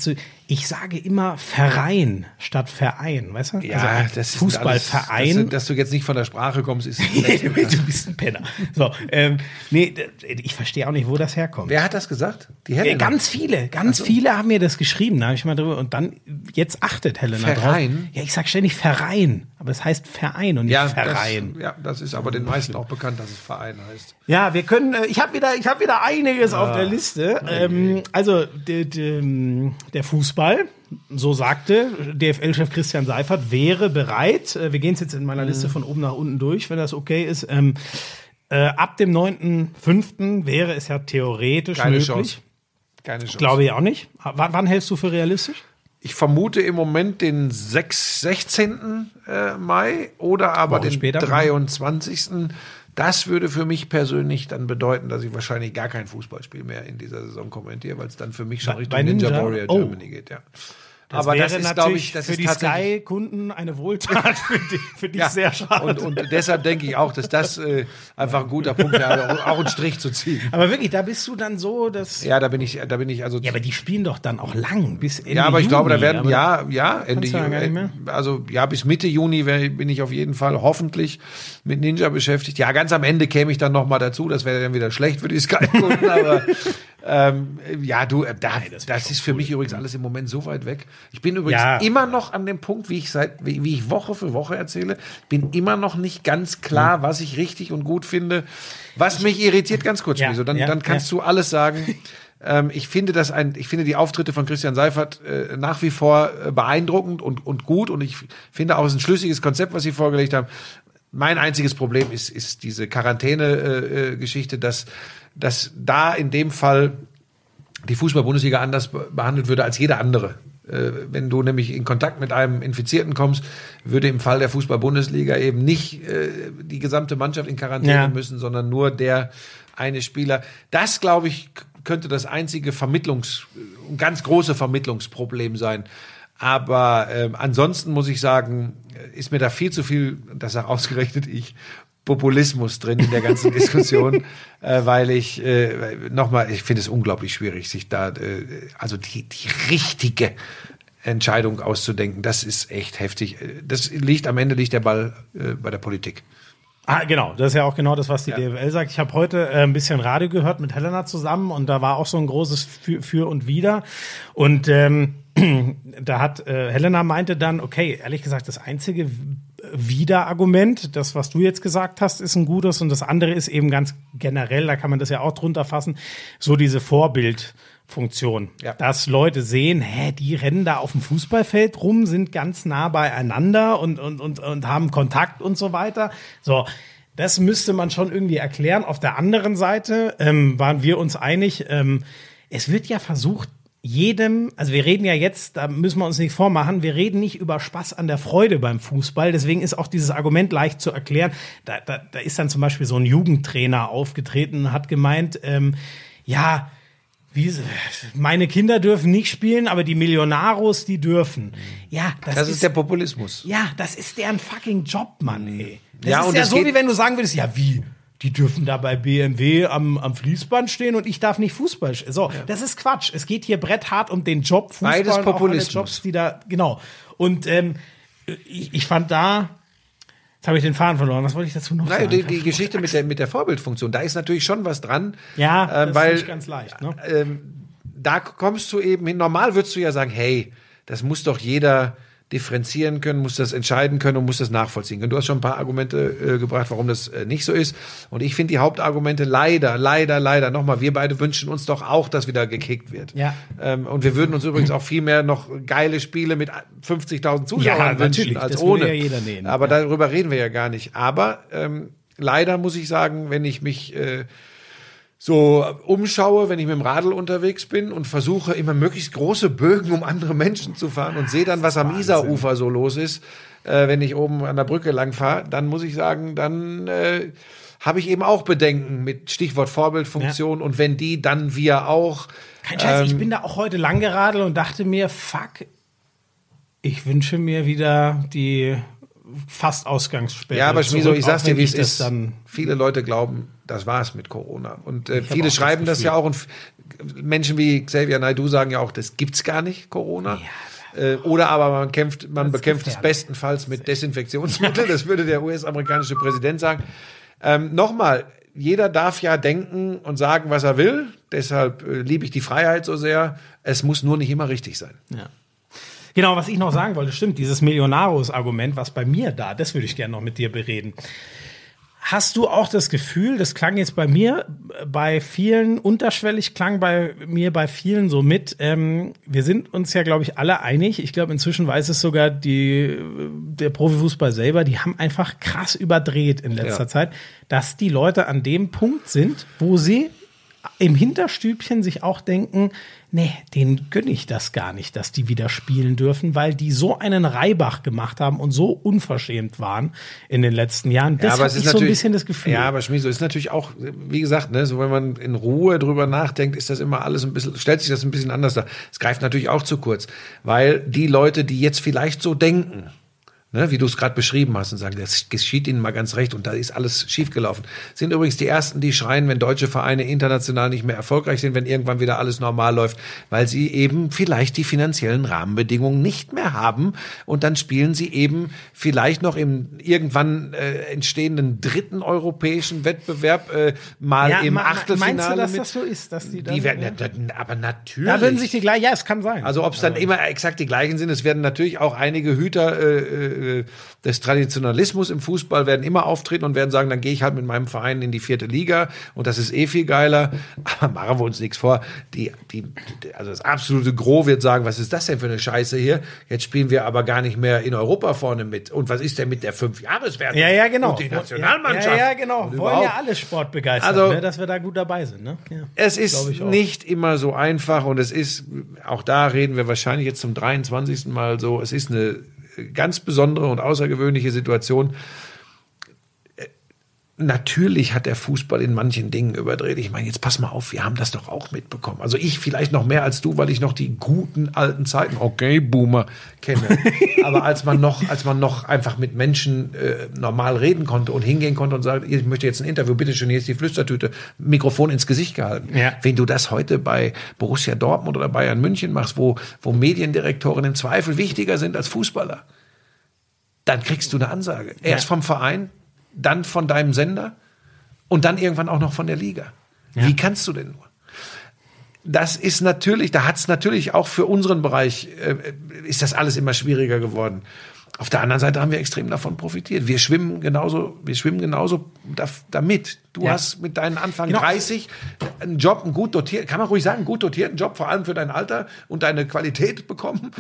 Ich sage immer Verein statt Verein, weißt du? Ja, also das ist Fußballverein. Alles, dass, du, dass du jetzt nicht von der Sprache kommst, ist du bist ein Penner. So, ähm, nee, ich verstehe auch nicht, wo das herkommt. Wer hat das gesagt? Die Ja, Helena? ganz viele, ganz so. viele haben mir das geschrieben. Da habe ich mal drüber und dann jetzt achtet Helena Verein? drauf. Ja, ich sag ständig Verein, aber es heißt Verein und nicht ja, Verein. Das, ja, das ist aber den meisten auch bekannt, dass es Verein heißt. Ja, wir können. Äh, ich habe wieder, ich habe wieder einiges auf der Liste. Ähm, also de, de, der Fußball. So sagte D F L-Chef Christian Seifert, wäre bereit, äh, wir gehen es jetzt in meiner Liste von oben nach unten durch, wenn das okay ist, ähm, äh, ab dem neunten fünften wäre es ja theoretisch Keine möglich. Chance. Keine Chance. Glaube ich auch nicht. W wann hältst du für realistisch? Ich vermute im Moment den sechzehnten Äh, Mai oder aber Woche den später. dreiundzwanzigsten Das würde für mich persönlich dann bedeuten, dass ich wahrscheinlich gar kein Fußballspiel mehr in dieser Saison kommentiere, weil es dann für mich schon Bei- Richtung bei Ninja? Ninja Warrior Oh. Germany geht. Ja. Das aber wäre das ist, glaube natürlich ich, das für ist die tatsächlich Sky-Kunden eine Wohltat, für dich, für dich ja, sehr schade. und, und deshalb denke ich auch, dass das äh, einfach ein guter Punkt wäre, auch einen Strich zu ziehen. aber wirklich, da bist du dann so, dass... Ja, da bin ich, da bin ich also. Ja, aber die spielen doch dann auch lang, bis Ende Ja, aber ich Juni, glaube, da werden, aber- ja, ja, Ende Kannst du ja gar nicht mehr? Juni, also ja, bis Mitte Juni wär, bin ich auf jeden Fall hoffentlich mit Ninja beschäftigt. Ja, ganz am Ende käme ich dann noch mal dazu, das wäre dann wieder schlecht für die Sky-Kunden, aber ähm, ja, du, äh, da, das, das ist für mich übrigens alles im Moment so weit weg. Ich bin übrigens Ja. immer noch an dem Punkt, wie ich seit, wie, wie ich Woche für Woche erzähle, bin immer noch nicht ganz klar, was ich richtig und gut finde. Was mich irritiert, ganz kurz, Ja, Miso, dann, ja, dann kannst ja. du alles sagen. Ähm, ich finde das ein, ich finde die Auftritte von Christian Seifert äh, nach wie vor äh, beeindruckend und, und gut und ich finde auch, es ist ein schlüssiges Konzept, was sie vorgelegt haben. Mein einziges Problem ist, ist diese Quarantäne-Geschichte, dass, dass da in dem Fall die Fußball-Bundesliga anders be- behandelt würde als jede andere. Äh, wenn du nämlich in Kontakt mit einem Infizierten kommst, würde im Fall der Fußball-Bundesliga eben nicht äh, die gesamte Mannschaft in Quarantäne Ja. müssen, sondern nur der eine Spieler. Das, glaube ich, k- könnte das einzige Vermittlungs-, ein ganz große Vermittlungsproblem sein. Aber ähm, ansonsten muss ich sagen, ist mir da viel zu viel, das sag ausgerechnet ich, Populismus drin in der ganzen Diskussion, äh, weil ich äh, nochmal, ich finde es unglaublich schwierig, sich da, äh, also die, die richtige Entscheidung auszudenken. Das ist echt heftig. Das liegt, am Ende liegt der Ball äh, bei der Politik. Ah, genau, das ist ja auch genau das, was die Ja. D F L sagt. Ich habe heute äh, ein bisschen Radio gehört mit Helena zusammen und da war auch so ein großes Für, für und Wider. Und ähm, da hat äh, Helena meinte dann, okay, ehrlich gesagt, das einzige Widerargument, das, was du jetzt gesagt hast, ist ein gutes und das andere ist eben ganz generell, da kann man das ja auch drunter fassen, so diese Vorbildfunktion. Ja. Dass Leute sehen, hä, die rennen da auf dem Fußballfeld rum, sind ganz nah beieinander und, und, und, und haben Kontakt und so weiter. So, das müsste man schon irgendwie erklären. Auf der anderen Seite ähm, waren wir uns einig, ähm, es wird ja versucht, jedem, also wir reden ja jetzt, da müssen wir uns nicht vormachen, wir reden nicht über Spaß an der Freude beim Fußball, deswegen ist auch dieses Argument leicht zu erklären. Da, da, da ist dann zum Beispiel so ein Jugendtrainer aufgetreten und hat gemeint, ähm, ja, wie, meine Kinder dürfen nicht spielen, aber die Millionaros, die dürfen. Ja, das, Das ist der Populismus. ja, das ist deren fucking Job, Mann, ey. Das Ja, ist und ja es so, geht- wie wenn du sagen würdest, ja, wie? Die dürfen da bei B M W am, am Fließband stehen und ich darf nicht Fußball spielen. So, das ist Quatsch. Es geht hier bretthart um den Job Fußball Beides und auch alle Populismus. Jobs, die da, genau. Und ähm, ich, ich fand da, jetzt habe ich den Faden verloren. Was wollte ich dazu noch Nein, sagen? die, die Geschichte mit der, mit der Vorbildfunktion, da ist natürlich schon was dran. Ja, äh, das weil, ist nicht ganz leicht. Ne? ähm, da kommst du eben hin. Normal würdest du ja sagen, hey, das muss doch jeder differenzieren können, muss das entscheiden können und muss das nachvollziehen können. Du hast schon ein paar Argumente äh, gebracht, warum das äh, nicht so ist. Und ich finde die Hauptargumente leider, leider, leider, nochmal, wir beide wünschen uns doch auch, dass wieder gekickt wird. Ja. Ähm, und wir würden uns übrigens auch viel mehr noch geile Spiele mit fünfzigtausend Zuschauern Ja, wünschen natürlich, als das würde ohne. ja jeder nehmen. Aber Ja. darüber reden wir ja gar nicht. Aber ähm, leider muss ich sagen, wenn ich mich äh, so umschaue, wenn ich mit dem Radl unterwegs bin und versuche, immer möglichst große Bögen um andere Menschen zu fahren und sehe dann, was am Isarufer so los ist, äh, wenn ich oben an der Brücke lang fahre, dann muss ich sagen, dann äh, habe ich eben auch Bedenken mit Stichwort Vorbildfunktion. Und wenn die, dann wir auch. Kein Scheiß, ich ähm, bin da auch heute lang geradelt und dachte mir, fuck, ich wünsche mir wieder die fast Ausgangssperre. Ja, aber Schmieso, zurück, ich sag's auch dir, wenn wie es das ist. Dann Viele Leute glauben, das war's mit Corona. Und äh, viele schreiben das, das ja auch. Und Menschen wie Xavier Naidoo sagen ja auch, das gibt's gar nicht, Corona. Ja. Äh, oder aber man kämpft, man das bekämpft es bestenfalls mit Desinfektionsmitteln. Das würde der U S-amerikanische Präsident sagen. Ähm, Nochmal, jeder darf ja denken und sagen, was er will. Deshalb äh, liebe ich die Freiheit so sehr. Es muss nur nicht immer richtig sein. Ja. Genau, was ich noch sagen wollte, stimmt, dieses Millionarius-Argument, was bei mir da, das würde ich gerne noch mit dir bereden. Hast du auch das Gefühl, das klang jetzt bei mir, bei vielen, unterschwellig klang bei mir bei vielen so mit, ähm, wir sind uns ja, glaube ich, alle einig, ich glaube, inzwischen weiß es sogar die, der Profifußball selber, die haben einfach krass überdreht in letzter ja. Zeit, dass die Leute an dem Punkt sind, wo sie im Hinterstübchen sich auch denken, nee, denen gönne ich das gar nicht, dass die wieder spielen dürfen, weil die so einen Reibach gemacht haben und so unverschämt waren in den letzten Jahren. Das ja, habe ich so ein bisschen das Gefühl. Ja, aber Schmieso ist natürlich auch, wie gesagt, ne, so wenn man in Ruhe drüber nachdenkt, ist das immer alles ein bisschen, stellt sich das ein bisschen anders dar. Es greift natürlich auch zu kurz, weil die Leute, die jetzt vielleicht so denken, ne, wie du es gerade beschrieben hast und sagen, das geschieht ihnen mal ganz recht und da ist alles schiefgelaufen, sind übrigens die Ersten, die schreien, wenn deutsche Vereine international nicht mehr erfolgreich sind, wenn irgendwann wieder alles normal läuft, weil sie eben vielleicht die finanziellen Rahmenbedingungen nicht mehr haben und dann spielen sie eben vielleicht noch im irgendwann äh, entstehenden dritten europäischen Wettbewerb äh, mal ja, im ma, Achtelfinale meinst du, dass mit. Das so ist, dass die, dann, die werden, ja. ja, aber natürlich. Da würden sich die gleichen, ja, es kann sein. Also ob es dann immer exakt die gleichen sind, es werden natürlich auch einige Hüter äh, des Traditionalismus im Fußball werden immer auftreten und werden sagen, dann gehe ich halt mit meinem Verein in die vierte Liga und das ist eh viel geiler. Aber machen wir uns nichts vor. Die, die, also das absolute Gros wird sagen, was ist das denn für eine Scheiße hier? Jetzt spielen wir aber gar nicht mehr in Europa vorne mit. Und was ist denn mit der Fünfjahreswertung? Ja, ja, genau. Und die Nationalmannschaft. Ja, ja, genau. Und wollen ja alle sportbegeistert, also, ne, dass wir da gut dabei sind. Ne? Ja, es ist nicht immer so einfach und es ist, auch da reden wir wahrscheinlich jetzt zum dreiundzwanzigsten Mal so, es ist eine ganz besondere und außergewöhnliche Situation. Natürlich hat der Fußball in manchen Dingen überdreht. Ich meine, jetzt pass mal auf, wir haben das doch auch mitbekommen. Also ich vielleicht noch mehr als du, weil ich noch die guten alten Zeiten, okay, Boomer, kenne. Aber als man noch, als man noch einfach mit Menschen äh, normal reden konnte und hingehen konnte und sagt, ich möchte jetzt ein Interview, bitteschön, hier ist die Flüstertüte, Mikrofon ins Gesicht gehalten. Ja. Wenn du das heute bei Borussia Dortmund oder Bayern München machst, wo, wo Mediendirektoren im Zweifel wichtiger sind als Fußballer, dann kriegst du eine Ansage. Erst ja. vom Verein, dann von deinem Sender und dann irgendwann auch noch von der Liga. Ja. Wie kannst du denn nur? Das ist natürlich, da hat es natürlich auch für unseren Bereich, äh, ist das alles immer schwieriger geworden. Auf der anderen Seite haben wir extrem davon profitiert. Wir schwimmen genauso, wir schwimmen genauso da, damit. Du ja. hast mit deinen Anfang genau. dreißig einen Job, einen gut dotierten, kann man ruhig sagen, einen gut dotierten Job, vor allem für dein Alter und deine Qualität bekommen.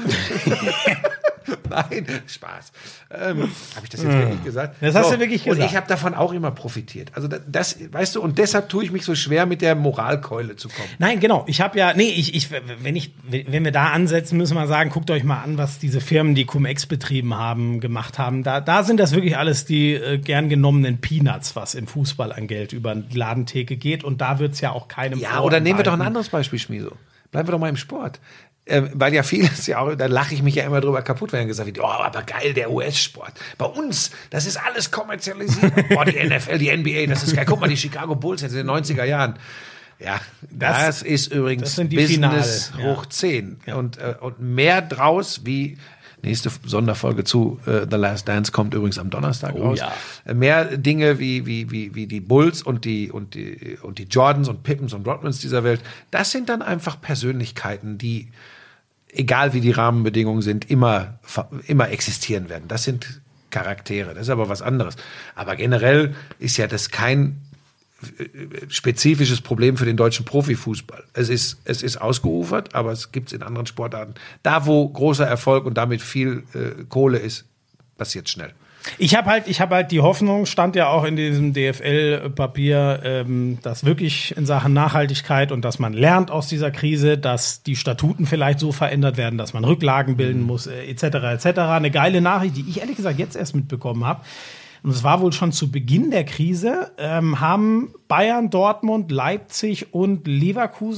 Nein, Spaß. Ähm, habe ich das jetzt wirklich gesagt? Das hast so, du wirklich gesagt. Und ich habe davon auch immer profitiert. Also das, das, weißt du, und deshalb tue ich mich so schwer, mit der Moralkeule zu kommen. Nein, genau. Ich habe ja, nee, ich, ich, wenn ich, wenn wir da ansetzen, müssen wir sagen, guckt euch mal an, was diese Firmen, die Cum-Ex betrieben haben, gemacht haben. Da, da sind das wirklich alles die äh, gern genommenen Peanuts, was im Fußball an Geld über die Ladentheke geht. Und da wird's ja auch keinem Ja, oder nehmen wir doch ein anderes Beispiel, Schmieso. Bleiben wir doch mal im Sport. Äh, weil ja vieles ja auch, da lache ich mich ja immer drüber kaputt, wenn gesagt wird, oh, aber geil, der U S-Sport. Bei uns, das ist alles kommerzialisiert. Boah, die N F L, die N B A, das ist geil. Guck mal, die Chicago Bulls jetzt in den neunziger Jahren. Ja, das, das ist übrigens das Business Finale, hoch zehn. Ja. Und, äh, und mehr draus wie nächste Sonderfolge zu äh, The Last Dance kommt übrigens am Donnerstag oh, raus. Ja. Mehr Dinge wie, wie, wie, wie die Bulls und die, und die, und die Jordans und Pippens und Rodmans dieser Welt. Das sind dann einfach Persönlichkeiten, die, egal wie die Rahmenbedingungen sind, immer, immer existieren werden. Das sind Charaktere. Das ist aber was anderes. Aber generell ist ja das kein spezifisches Problem für den deutschen Profifußball. Es ist, es ist ausgeufert, aber es gibt es in anderen Sportarten. Da, wo großer Erfolg und damit viel äh, Kohle ist, passiert schnell. Ich habe halt, ich habe halt die Hoffnung, stand ja auch in diesem D F L-Papier, ähm, dass wirklich in Sachen Nachhaltigkeit und dass man lernt aus dieser Krise, dass die Statuten vielleicht so verändert werden, dass man Rücklagen bilden muss, äh, et cetera et cetera. Eine geile Nachricht, die ich ehrlich gesagt jetzt erst mitbekommen habe. Und es war wohl schon zu Beginn der Krise, ähm, haben Bayern, Dortmund, Leipzig und Leverkusen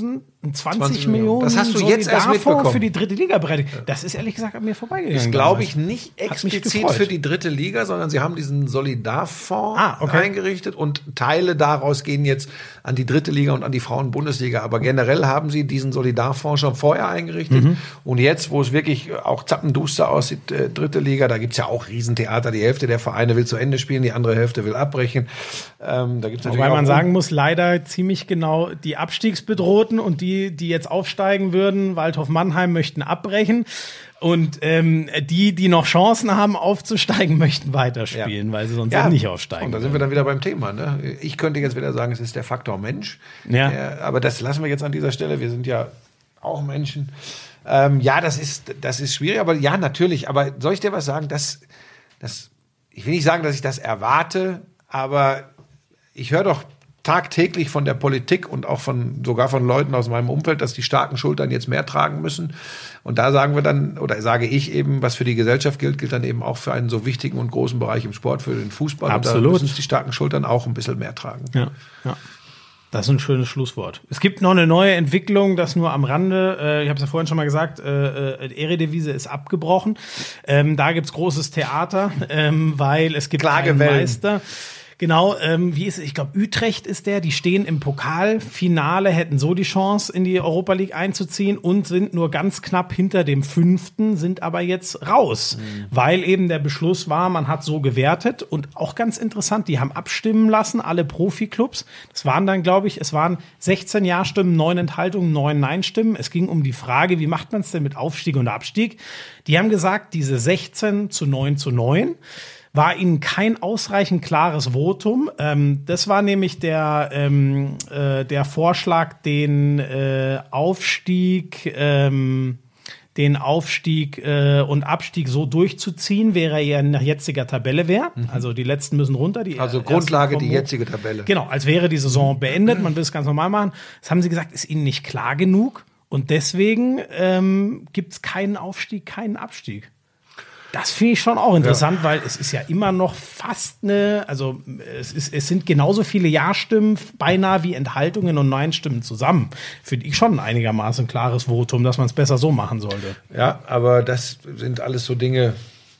zwanzig, zwanzig Millionen. Das hast du jetzt erst mitbekommen. Für die dritte Liga bereit. Das ist ehrlich gesagt an mir vorbeigegangen. Ist, glaube ich, damals. nicht explizit für die dritte Liga, sondern sie haben diesen Solidarfonds ah, okay. eingerichtet und Teile daraus gehen jetzt an die dritte Liga und an die Frauen-Bundesliga. Aber generell haben sie diesen Solidarfonds schon vorher eingerichtet. Mhm. Und jetzt, wo es wirklich auch zappenduster aussieht, äh, dritte Liga, da gibt's ja auch Riesentheater. Die Hälfte der Vereine will zu Ende spielen, die andere Hälfte will abbrechen. Ähm, da gibt's natürlich Wobei man auch sagen muss, leider ziemlich genau die Abstiegsbedrohten und die Die, die jetzt aufsteigen würden, Waldhof Mannheim, möchten abbrechen. Und ähm, die, die noch Chancen haben, aufzusteigen, möchten weiterspielen, ja. weil sie sonst ja. nicht aufsteigen. Und da sind wir dann wieder beim Thema. Ne? Ich könnte jetzt wieder sagen, es ist der Faktor Mensch. Ja. Der, aber das lassen wir jetzt an dieser Stelle. Wir sind ja auch Menschen. Ähm, ja, das ist, das ist schwierig. Aber ja, natürlich. Aber soll ich dir was sagen? Das, das, ich will nicht sagen, dass ich das erwarte, aber ich höre doch tagtäglich von der Politik und auch von sogar von Leuten aus meinem Umfeld, dass die starken Schultern jetzt mehr tragen müssen. Und da sagen wir dann, oder sage ich eben, was für die Gesellschaft gilt, gilt dann eben auch für einen so wichtigen und großen Bereich im Sport, für den Fußball. Absolut. Und da müssen die starken Schultern auch ein bisschen mehr tragen. Ja, ja. Das ist ein schönes Schlusswort. Es gibt noch eine neue Entwicklung, das nur am Rande. Äh, ich habe es ja vorhin schon mal gesagt, äh, äh, Eredivisie ist abgebrochen. Ähm, da gibt's großes Theater, ähm, weil es gibt einen Meister. Genau, ähm, wie ist es? Ich glaube, Utrecht ist der. Die stehen im Pokalfinale, hätten so die Chance, in die Europa League einzuziehen und sind nur ganz knapp hinter dem Fünften, sind aber jetzt raus, mhm. weil eben der Beschluss war, man hat so gewertet und auch ganz interessant, die haben abstimmen lassen, alle Profiklubs. Das waren dann, glaube ich, es waren sechzehn Ja-Stimmen, neun Enthaltungen, neun Nein-Stimmen. Es ging um die Frage, wie macht man es denn mit Aufstieg und Abstieg? Die haben gesagt, diese sechzehn zu neun zu neun war ihnen kein ausreichend klares Votum. Ähm, das war nämlich der, ähm, äh, der Vorschlag, den äh, Aufstieg, ähm, den Aufstieg äh, und Abstieg so durchzuziehen, wäre ja nach jetziger Tabelle wäre. Mhm. Also die letzten müssen runter. Die also Grundlage die jetzige Tabelle. Genau, als wäre die Saison beendet. Man will es ganz normal machen. Das haben sie gesagt, ist ihnen nicht klar genug. Und deswegen ähm, gibt es keinen Aufstieg, keinen Abstieg. Das finde ich schon auch interessant, ja. weil es ist ja immer noch fast eine, also es, ist, es sind genauso viele Ja-Stimmen beinahe wie Enthaltungen und Nein-Stimmen zusammen. Finde ich schon ein einigermaßen klares Votum, dass man es besser so machen sollte. Ja, aber das sind alles so Dinge,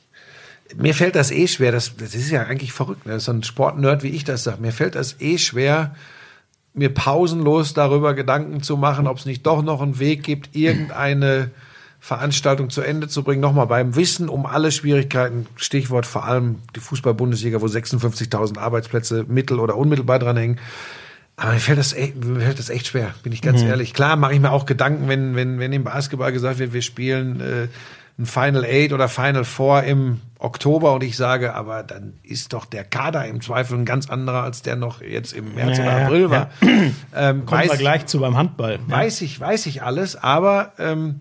mir fällt das eh schwer, das, das ist ja eigentlich verrückt, ne? Das ist so ein Sportnerd, wie ich das sage, mir fällt das eh schwer, mir pausenlos darüber Gedanken zu machen, ob es nicht doch noch einen Weg gibt, irgendeine Veranstaltung zu Ende zu bringen. Nochmal beim Wissen um alle Schwierigkeiten, Stichwort vor allem die Fußball-Bundesliga, wo sechsundfünfzigtausend Arbeitsplätze mittel- oder unmittelbar dran hängen. Aber mir fällt das echt, mir fällt das echt schwer, bin ich ganz mhm. ehrlich. Klar mache ich mir auch Gedanken, wenn, wenn, wenn im Basketball gesagt wird, wir spielen äh, ein Final Eight oder Final Four im Oktober und ich sage, aber dann ist doch der Kader im Zweifel ein ganz anderer, als der noch jetzt im März ja, oder April war. Ja. Ähm, Kommen weiß, wir gleich zu beim Handball. Weiß ja. ich, weiß ich alles, aber ähm,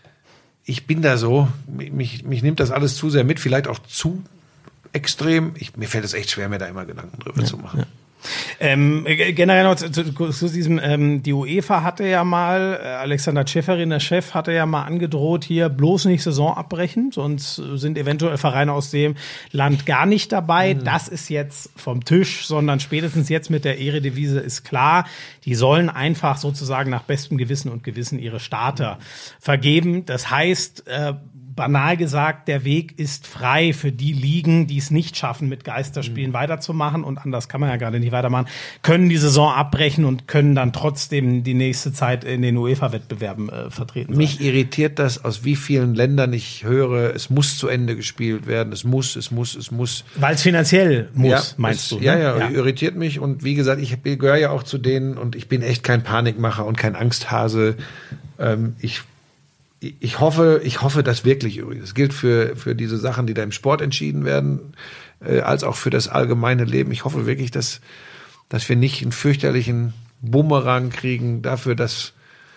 ich bin da so, mich, mich nimmt das alles zu sehr mit, vielleicht auch zu extrem. Ich, mir fällt es echt schwer, mir da immer Gedanken drüber ja, zu machen. Ja. Ähm, generell noch zu, zu, zu diesem, ähm, die UEFA hatte ja mal, äh, Alexander Ceferin, der Chef, hatte ja mal angedroht, hier bloß nicht Saison abbrechen, sonst sind eventuell Vereine aus dem Land gar nicht dabei. Mhm. Das ist jetzt vom Tisch, sondern spätestens jetzt mit der Eredivisie ist klar, die sollen einfach sozusagen nach bestem Gewissen und Gewissen ihre Starter vergeben. Das heißt, äh, banal gesagt, der Weg ist frei für die Ligen, die es nicht schaffen, mit Geisterspielen mhm. weiterzumachen. Und anders kann man ja gerade nicht weitermachen, können die Saison abbrechen und können dann trotzdem die nächste Zeit in den UEFA-Wettbewerben äh, vertreten sein. Mich irritiert das, aus wie vielen Ländern ich höre, es muss zu Ende gespielt werden, es muss, es muss, es muss. Weil es finanziell muss, ja, meinst es, du? Ne? Ja, ja, ja, irritiert mich. Und wie gesagt, ich gehöre ja auch zu denen und ich bin echt kein Panikmacher und kein Angsthase. Ähm, ich Ich hoffe, ich hoffe das wirklich übrigens. Das gilt für, für diese Sachen, die da im Sport entschieden werden, äh, als auch für das allgemeine Leben. Ich hoffe wirklich, dass, dass wir nicht einen fürchterlichen Bumerang kriegen dafür, dass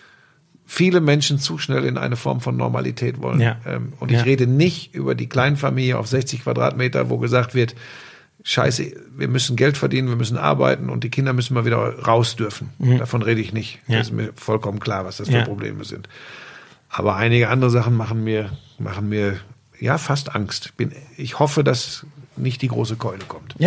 viele Menschen zu schnell in eine Form von Normalität wollen. Ja. Ähm, und ja. ich rede nicht über die Kleinfamilie auf sechzig Quadratmeter, wo gesagt wird, Scheiße, wir müssen Geld verdienen, wir müssen arbeiten und die Kinder müssen mal wieder raus dürfen. Mhm. Davon rede ich nicht. Ja. Das ist mir vollkommen klar, was das für ja. Probleme sind. Aber einige andere Sachen machen mir, machen mir ja fast Angst. Bin, ich hoffe, dass nicht die große Keule kommt. Ja,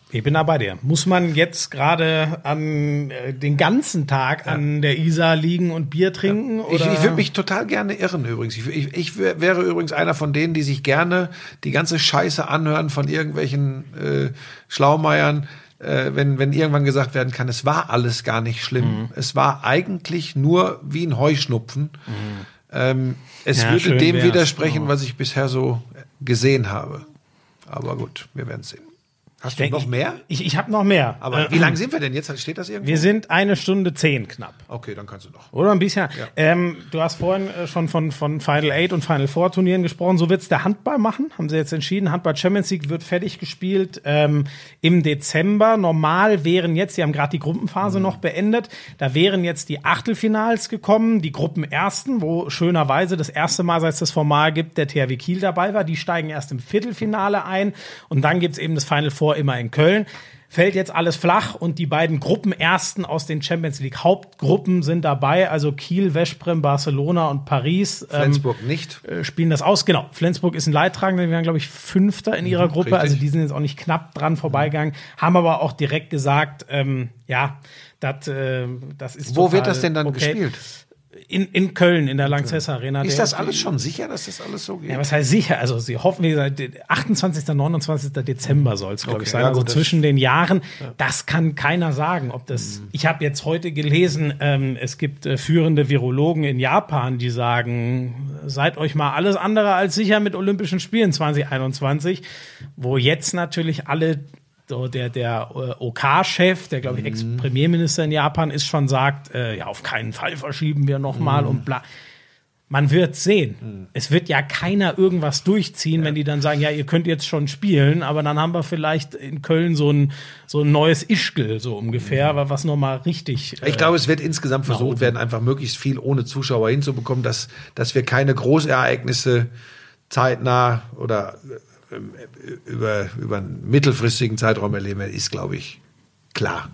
Ich bin da bei dir. Muss man jetzt gerade an äh, den ganzen Tag ja. an der Isar liegen und Bier trinken? Ja. Ich, oder? ich würde mich total gerne irren übrigens. Ich, ich, ich wäre übrigens einer von denen, die sich gerne die ganze Scheiße anhören von irgendwelchen äh, Schlaumeiern, äh, wenn, wenn irgendwann gesagt werden kann, es war alles gar nicht schlimm. Mhm. Es war eigentlich nur wie ein Heuschnupfen. Mhm. Ähm, es ja, würde dem wär's. widersprechen, oh. was ich bisher so gesehen habe. Aber gut, wir werden sehen. Hast du denk, noch mehr? Ich, ich habe noch mehr. Aber äh, wie lange sind wir denn jetzt? Steht das irgendwo? Wir sind eine Stunde zehn knapp. Okay, dann kannst du noch. Oder ein bisschen. Ja. Ähm, du hast vorhin äh, schon von, von Final Eight und Final Four Turnieren gesprochen. So wird's der Handball machen. Haben sie jetzt entschieden. Handball Champions League wird fertig gespielt ähm, im Dezember. Normal wären jetzt, sie haben gerade die Gruppenphase mhm. noch beendet, da wären jetzt die Achtelfinals gekommen, die Gruppenersten, wo schönerweise das erste Mal, seit es das Format gibt, der T H W Kiel dabei war. Die steigen erst im Viertelfinale ein und dann gibt's eben das Final Four immer in Köln. Fällt jetzt alles flach und die beiden Gruppenersten aus den Champions League Hauptgruppen sind dabei, also Kiel, Veszprém, Barcelona und Paris. Flensburg ähm, nicht. Äh, spielen das aus. Genau, Flensburg ist ein Leidtragender, die waren, glaube ich, Fünfter in ihrer mhm, Gruppe, richtig. Also die sind jetzt auch nicht knapp dran vorbeigegangen, haben aber auch direkt gesagt, ähm, ja, dat, äh, das ist Wo wird das denn dann okay. gespielt? In, in Köln, in der Lanxess Arena. Ist der, das alles schon sicher, dass das alles so geht? Ja, was heißt sicher? Also sie hoffen, wie gesagt, achtundzwanzigster, neunundzwanzigster Dezember soll es, glaube okay, ich, sein. ja, also gut, zwischen den Jahren. Ja. Das kann keiner sagen, ob das. Mhm. Ich habe jetzt heute gelesen, ähm, es gibt äh, führende Virologen in Japan, die sagen, seid euch mal alles andere als sicher mit Olympischen Spielen zwanzig einundzwanzig, wo jetzt natürlich alle So, der der äh, O K-Chef, der, glaube ich, Ex-Premierminister in Japan ist, schon sagt, äh, ja, auf keinen Fall verschieben wir noch mal mm. und bla. Man wird sehen. Mm. Es wird ja keiner irgendwas durchziehen, ja. wenn die dann sagen, ja, ihr könnt jetzt schon spielen, aber dann haben wir vielleicht in Köln so ein, so ein neues Ischgl, so ungefähr, mm. was noch mal richtig... Äh, ich glaube, es wird insgesamt versucht werden, einfach möglichst viel ohne Zuschauer hinzubekommen, dass, dass wir keine Großereignisse zeitnah oder über, über einen mittelfristigen Zeitraum erleben, ist, glaube ich, klar.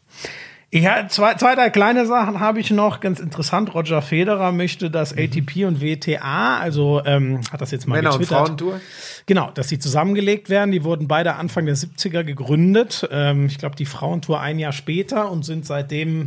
Ja, zwei, zwei, drei kleine Sachen habe ich noch. Ganz interessant, Roger Federer möchte, dass A T P und W T A, also ähm, hat das jetzt mal Männer- getwittert. und Frauentour? Genau, dass sie zusammengelegt werden. Die wurden beide Anfang der siebziger gegründet. Ähm, ich glaube, die Frauentour ein Jahr später und sind seitdem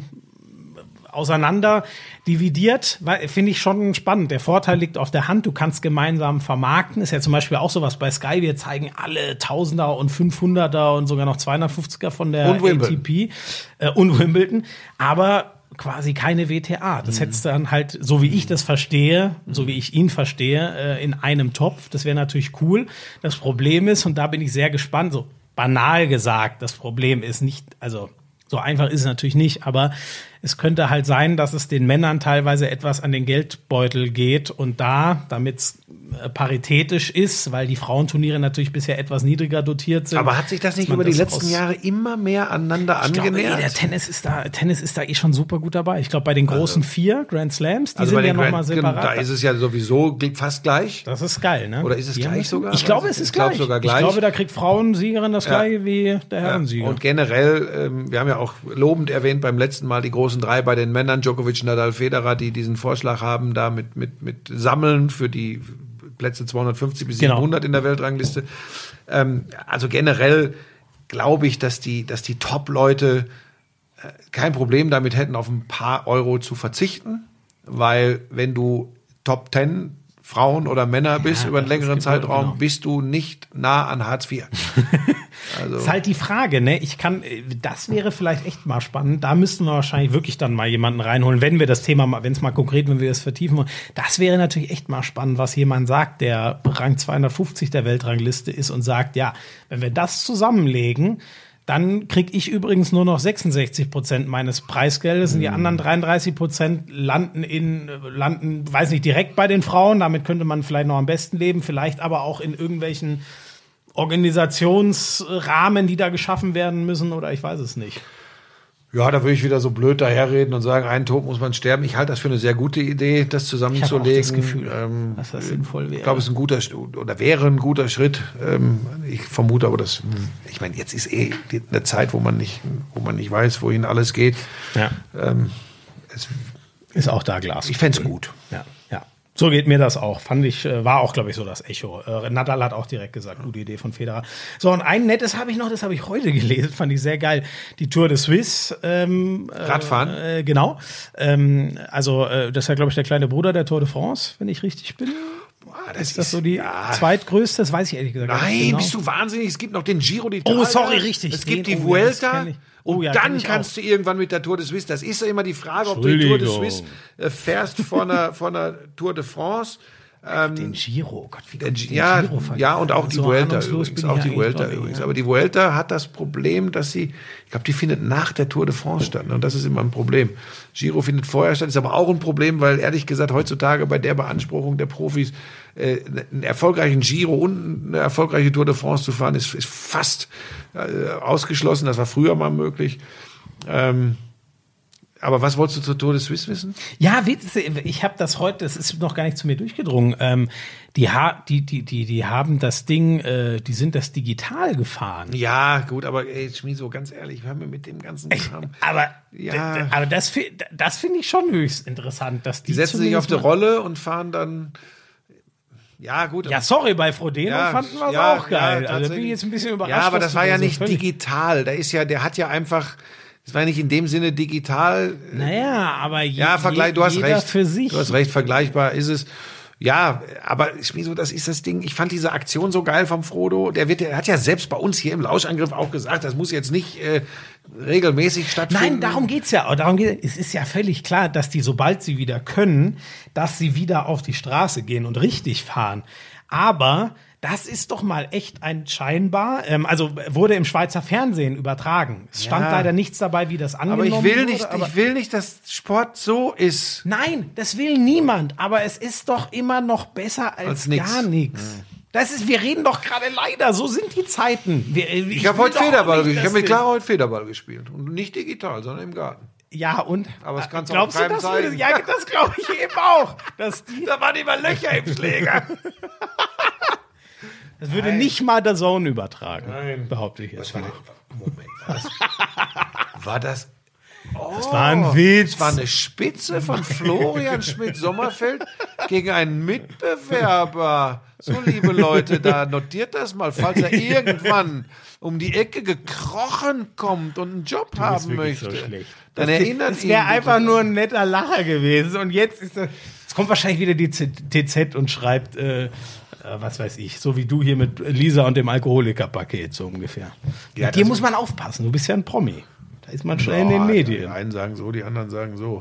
auseinander dividiert, finde ich schon spannend. Der Vorteil liegt auf der Hand, du kannst gemeinsam vermarkten. Ist ja zum Beispiel auch sowas bei Sky, wir zeigen alle Tausender und fünfhunderter und sogar noch zweihundertfünfziger von der A T P äh, und Wimbledon, aber quasi keine W T A. Das mhm. hättest du dann halt, so wie ich das verstehe, mhm. so wie ich ihn verstehe, äh, in einem Topf. Das wäre natürlich cool. Das Problem ist, und da bin ich sehr gespannt, so banal gesagt, das Problem ist nicht, also so einfach ist es natürlich nicht, aber es könnte halt sein, dass es den Männern teilweise etwas an den Geldbeutel geht und da, damit es paritätisch ist, weil die Frauenturniere natürlich bisher etwas niedriger dotiert sind. Aber hat sich das nicht über die letzten Jahre immer mehr aneinander ich angenähert? Glaube, der Tennis ist da, Tennis ist da eh schon super gut dabei. Ich glaube, bei den großen also, vier Grand Slams, die also sind ja Grand, nochmal separat. Da ist es ja sowieso fast gleich. Das ist geil, ne? Oder ist es die gleich sogar? Ich glaube, es ist ich glaub gleich. Sogar gleich. Ich glaube, da kriegt Frauensiegerin das ja. gleiche wie der Herrensieger. Ja. Und generell, ähm, wir haben ja auch lobend erwähnt beim letzten Mal die großen drei bei den Männern, Djokovic, Nadal, Federer, die diesen Vorschlag haben, da mit, mit, mit Sammeln für die Plätze zweihundertfünfzig bis genau. siebenhundert in der Weltrangliste. Ähm, also generell glaube ich, dass die, dass die Top-Leute äh, kein Problem damit hätten, auf ein paar Euro zu verzichten, weil wenn du Top zehn Frauen oder Männer bist ja, über einen längeren Zeitraum, genau. bist du nicht nah an Hartz vier. Also. Ist halt die Frage, ne? Ich kann, das wäre vielleicht echt mal spannend. Da müssten wir wahrscheinlich wirklich dann mal jemanden reinholen, wenn wir das Thema mal, wenn es mal konkret, wenn wir das vertiefen wollen. Das wäre natürlich echt mal spannend, was jemand sagt, der Rang zweihundertfünfzig der Weltrangliste ist und sagt, ja, wenn wir das zusammenlegen, dann kriege ich übrigens nur noch sechsundsechzig Prozent meines Preisgeldes und die anderen dreiunddreißig Prozent landen in, landen, weiß nicht, direkt bei den Frauen. Damit könnte man vielleicht noch am besten leben, vielleicht aber auch in irgendwelchen Organisationsrahmen, die da geschaffen werden müssen, oder ich weiß es nicht. Ja, da würde ich wieder so blöd daherreden und sagen, einen Tod muss man sterben. Ich halte das für eine sehr gute Idee, das zusammenzulegen. Ich habe auch das Gefühl, ähm, dass das sinnvoll wäre. Ich glaube, es ist ein guter oder wäre ein guter Schritt. Ähm, ich vermute aber, dass ich meine, jetzt ist eh eine Zeit, wo man nicht, wo man nicht weiß, wohin alles geht. Ja. Ähm, es ist auch da Glas. Ich fände es gut. Ja, ja. So geht mir das auch. Fand ich, äh, war auch, glaube ich, so das Echo. Äh, Nadal hat auch direkt gesagt, gute Idee von Federer. So, und ein nettes habe ich noch, das habe ich heute gelesen, fand ich sehr geil. Die Tour de Suisse. Ähm, Radfahren. Äh, genau. Ähm, also, äh, das ist ja, glaube ich, der kleine Bruder der Tour de France, wenn ich richtig bin. Boah, das ist das so die ja. zweitgrößte? Das weiß ich ehrlich gesagt Nein, nicht genau. bist du wahnsinnig? Es gibt noch den Giro d'Italia. Oh, sorry, richtig. Es gibt Den, die oh, ja, das Vuelta. kenn ich. Oh, Und ja, dann kenn ich kannst auch. du irgendwann mit der Tour de Suisse, das ist ja immer die Frage, ob du die Tour de Suisse äh, fährst vor einer, vor einer Tour de France. Ähm, Den Giro, oh Gott, wie der, kann ich den ja, Giro vergessen? ja, und auch die So Vuelta ahnungslos übrigens. bin ich Auch ja die eigentlich, Vuelta glaub ich, übrigens. ja. Aber die Vuelta hat das Problem, dass sie, ich glaube, die findet nach der Tour de France statt. Ne? Und das ist immer ein Problem. Giro findet vorher statt, ist aber auch ein Problem, weil ehrlich gesagt heutzutage bei der Beanspruchung der Profis äh, einen erfolgreichen Giro und eine erfolgreiche Tour de France zu fahren, ist, ist fast äh, ausgeschlossen. Das war früher mal möglich. Ähm, Aber was wolltest du zur Tour de Suisse wissen? Ja, ich habe das heute, das ist noch gar nicht zu mir durchgedrungen. Ähm, die, ha die, die, die, die haben das Ding, äh, die sind das digital gefahren. Ja, gut, aber ey, Schmieso, ganz ehrlich, hör mir mit dem ganzen Kram. Aber, Ja. aber das, fi- das finde ich schon höchst interessant, dass die, Die setzen sich auf die zumindest Rolle und fahren dann. Ja, gut. mal- Ja, sorry, bei Frodeno Ja, fanden wir es ja, auch geil. ja, also bin ich tatsächlich. jetzt ein bisschen überrascht. Ja, aber dass das du war da ja so nicht völlig- digital. Da ist ja, der hat ja einfach, das war ja nicht in dem Sinne digital. Naja, aber je, Ja, Vergleich, du hast jeder recht. für sich. Du hast recht, vergleichbar ist es. Ja, aber Schmieso, das ist das Ding. Ich fand diese Aktion so geil vom Frodo. Der wird, der hat ja selbst bei uns hier im Lauschangriff auch gesagt, das muss jetzt nicht äh, regelmäßig stattfinden. Nein, darum geht's ja. Darum geht, es ist ja völlig klar, dass die, sobald sie wieder können, dass sie wieder auf die Straße gehen und richtig fahren. Aber das ist doch mal echt ein scheinbar, ähm, also wurde im Schweizer Fernsehen übertragen. Es stand Ja. leider nichts dabei, wie das Aber angenommen ich will wurde. nicht, aber ich will nicht, dass Sport so ist. Nein, das will niemand. Aber es ist doch immer noch besser als, Als nix. gar nichts. Das ist, wir reden doch gerade leider, so sind die Zeiten. Wir, Ich habe will heute doch Federball nicht, gespielt. Ich dass habe mit wir- Clara heute Federball gespielt. Und nicht digital, sondern im Garten. Ja, und? Aber das kannst du Glaubst auch du, keinem das würde, zeigen. ja, das glaube ich eben auch. Dass die, Da waren immer Löcher im Schläger. das würde nicht mal der Zone übertragen, Nein. behaupte ich jetzt. Was war denn? Moment, was? War das? Oh, Das war ein Witz. Das war eine Spitze von Florian Schmidt-Sommerfeld gegen einen Mitbewerber. So, liebe Leute, da notiert das mal, falls er irgendwann um die Ecke gekrochen kommt und einen Job haben wirklich möchte. so schlecht. Dann erinnert Es ihn. wäre bitte einfach dran. nur ein netter Lacher gewesen. Und jetzt ist das. Jetzt kommt wahrscheinlich wieder die T Z und schreibt, äh, äh, was weiß ich, so wie du hier mit Lisa und dem Alkoholikerpaket, so ungefähr. Ja, mit dir das- muss man aufpassen. Du bist ja ein Promi. Da ist man schnell in Ja, den Die Medien. einen sagen so, die anderen sagen so.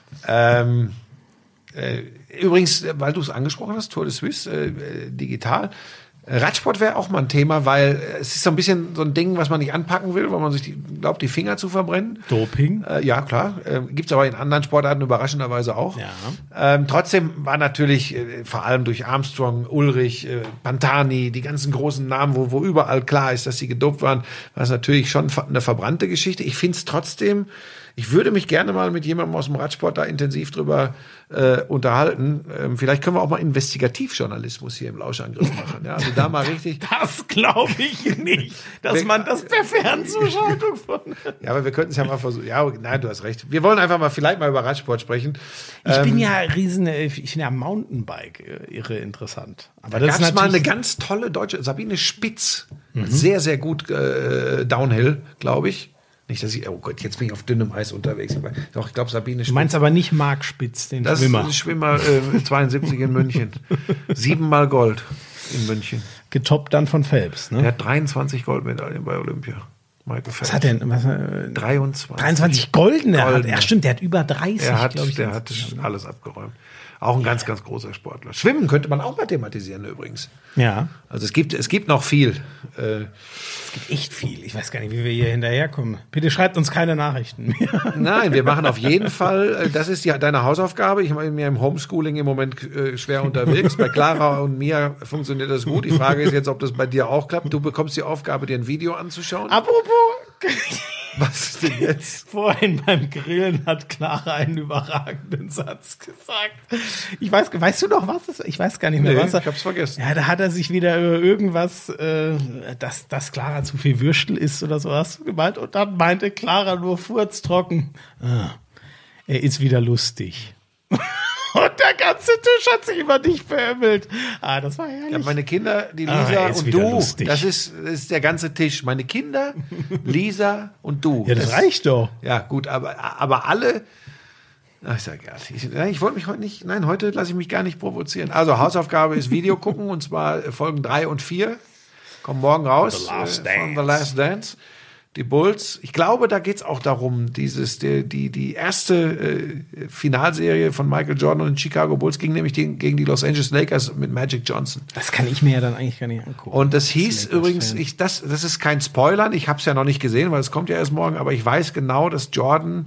Ähm, äh, übrigens, äh, weil du es angesprochen hast, Tour de Suisse, äh, äh, digital. Äh, Radsport wäre auch mal ein Thema, weil äh, es ist so ein bisschen so ein Ding, was man nicht anpacken will, weil man sich die, glaubt, die Finger zu verbrennen. Doping. Äh, ja, klar. Äh, Gibt es aber in anderen Sportarten überraschenderweise auch. Ja. Ähm, trotzdem war natürlich äh, vor allem durch Armstrong, Ulrich, äh, Pantani, die ganzen großen Namen, wo, wo überall klar ist, dass sie gedopt waren, war es natürlich schon ver- eine verbrannte Geschichte. Ich finde es trotzdem, ich würde mich gerne mal mit jemandem aus dem Radsport da intensiv drüber äh, unterhalten. Ähm, vielleicht können wir auch mal Investigativjournalismus hier im Lauschangriff machen. Ja? Also da mal richtig. Das glaube ich nicht, dass Wer- man das per Fernzuschaltung von. Ja, aber wir könnten es ja mal versuchen. Ja, nein, du hast recht. Wir wollen einfach mal vielleicht mal über Radsport sprechen. Ich Ähm, bin ja riesen, äh, ich finde ja Mountainbike äh, irre interessant. Aber Da das gab ist es mal eine natürlich ganz tolle deutsche, Sabine Spitz, sehr, sehr gut äh, Downhill, glaube ich. Nicht, dass ich, oh Gott, jetzt bin ich auf dünnem Eis unterwegs. Aber doch, ich glaube, Sabine Spitz. Du meinst aber nicht Marc Spitz, den das Schwimmer. ist ein Schwimmer äh, zweiundsiebzig in München. Siebenmal Gold in München. Getoppt dann von Phelps, ne? Er hat dreiundzwanzig Goldmedaillen bei Olympia. Michael Phelps. Was hat er denn? Was, äh, dreiundzwanzig. dreiundzwanzig Goldene. Hat, Goldene. ja, stimmt, der hat über dreißig, Er hat, glaube ich. der hat alles abgeräumt. Auch ein ganz, ganz großer Sportler. Schwimmen könnte man auch mathematisieren übrigens. Ja, Also es gibt, es gibt noch viel. Äh, es gibt echt viel. Ich weiß gar nicht, wie wir hier hinterherkommen. Bitte schreibt uns keine Nachrichten mehr. Nein, wir machen auf jeden Fall, äh, das ist die, deine Hausaufgabe. Ich bin mir im Homeschooling im Moment äh, schwer unterwegs. Bei Clara und mir funktioniert das gut. Die Frage ist jetzt, ob das bei dir auch klappt. Du bekommst die Aufgabe, dir ein Video anzuschauen. Apropos, Was ist denn jetzt? vorhin beim Grillen hat Clara einen überragenden Satz gesagt. Ich weiß, weißt du noch was? es- Ich weiß gar nicht mehr, Nee, was er. ich hab's vergessen. Ja, da hat er sich wieder über irgendwas, äh, dass, dass Clara zu viel Würstel isst oder so, hast du gemeint. Und dann meinte Clara nur furztrocken, ah, er ist wieder lustig. Und der ganze Tisch hat sich über dich beömmelt. Ah, das war herrlich. Ja, meine Kinder, die Ah, Lisa jetzt und wieder du, lustig. das ist, das ist der ganze Tisch. Meine Kinder, Lisa und du. Ja, das reicht doch. Ja, gut, aber, aber alle. Ach, ist ja egal. Ich, ich wollte mich heute nicht. Nein, heute lasse ich mich gar nicht provozieren. Also, Hausaufgabe ist Video gucken und zwar Folgen drei und vier. Kommen morgen raus The Last äh, von Dance. The Last Dance. Die Bulls. Ich glaube, da geht's auch darum, dieses, die, die, die erste äh, Finalserie von Michael Jordan und den Chicago Bulls ging nämlich die, gegen die Los Angeles Lakers mit Magic Johnson. Das kann ich mir ja dann eigentlich gar nicht angucken. Und das hieß Lakers-Fan. übrigens, ich, das, das ist kein Spoilern, ich habe es ja noch nicht gesehen, weil es kommt ja erst morgen, aber ich weiß genau, dass Jordan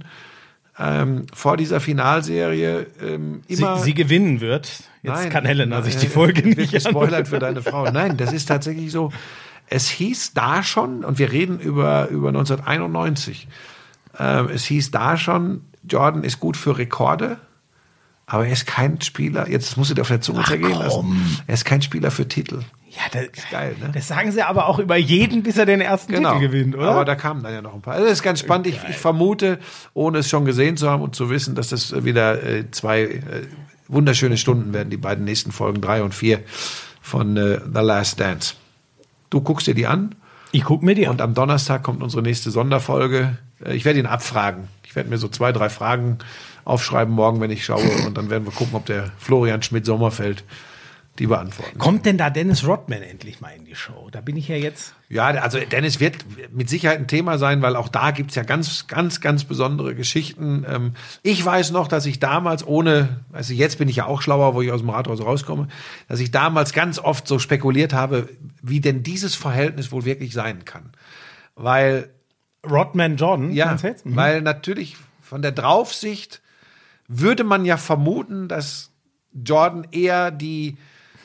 ähm, vor dieser Finalserie ähm, immer... sie, sie gewinnen wird. Jetzt Nein, kann Helena nein, sich die Folge wird nicht gespoilert für deine Frau. Nein, das ist tatsächlich so. Es hieß da schon, und wir reden über, über neunzehnhunderteinundneunzig, ähm, es hieß da schon, Jordan ist gut für Rekorde, aber er ist kein Spieler, jetzt musst du dir auf der Zunge Ach, zergehen lassen, komm. er ist kein Spieler für Titel. Ja, das, Ist geil, ne? das sagen sie aber auch über jeden, bis er den ersten Titel gewinnt, oder? Aber da kamen dann ja noch ein paar. Also das ist ganz spannend. Ich, ich vermute, ohne es schon gesehen zu haben und zu wissen, dass das wieder äh, zwei äh, wunderschöne Stunden werden, die beiden nächsten Folgen drei und vier von äh, The Last Dance. Du guckst dir die an Ich gucke mir die und an. am Donnerstag kommt unsere nächste Sonderfolge. Äh, Ich werde ihn abfragen. Ich werde mir so zwei, drei Fragen aufschreiben morgen, wenn ich schaue. Und dann werden wir gucken, ob der Florian Schmidt-Sommerfeld die beantworten. Kommt denn da Dennis Rodman endlich mal in die Show? Da bin ich ja jetzt... Ja, also Dennis wird mit Sicherheit ein Thema sein, weil auch da gibt's ja ganz, ganz, ganz besondere Geschichten. Ähm, Ich weiß noch, dass ich damals ohne, also jetzt bin ich ja auch schlauer, wo ich aus dem Rathaus rauskomme, dass ich damals ganz oft so spekuliert habe, wie denn dieses Verhältnis wohl wirklich sein kann. Weil, Rodman Jordan? ja, meinst du jetzt? Mhm. weil natürlich von der Draufsicht würde man ja vermuten, dass Jordan eher die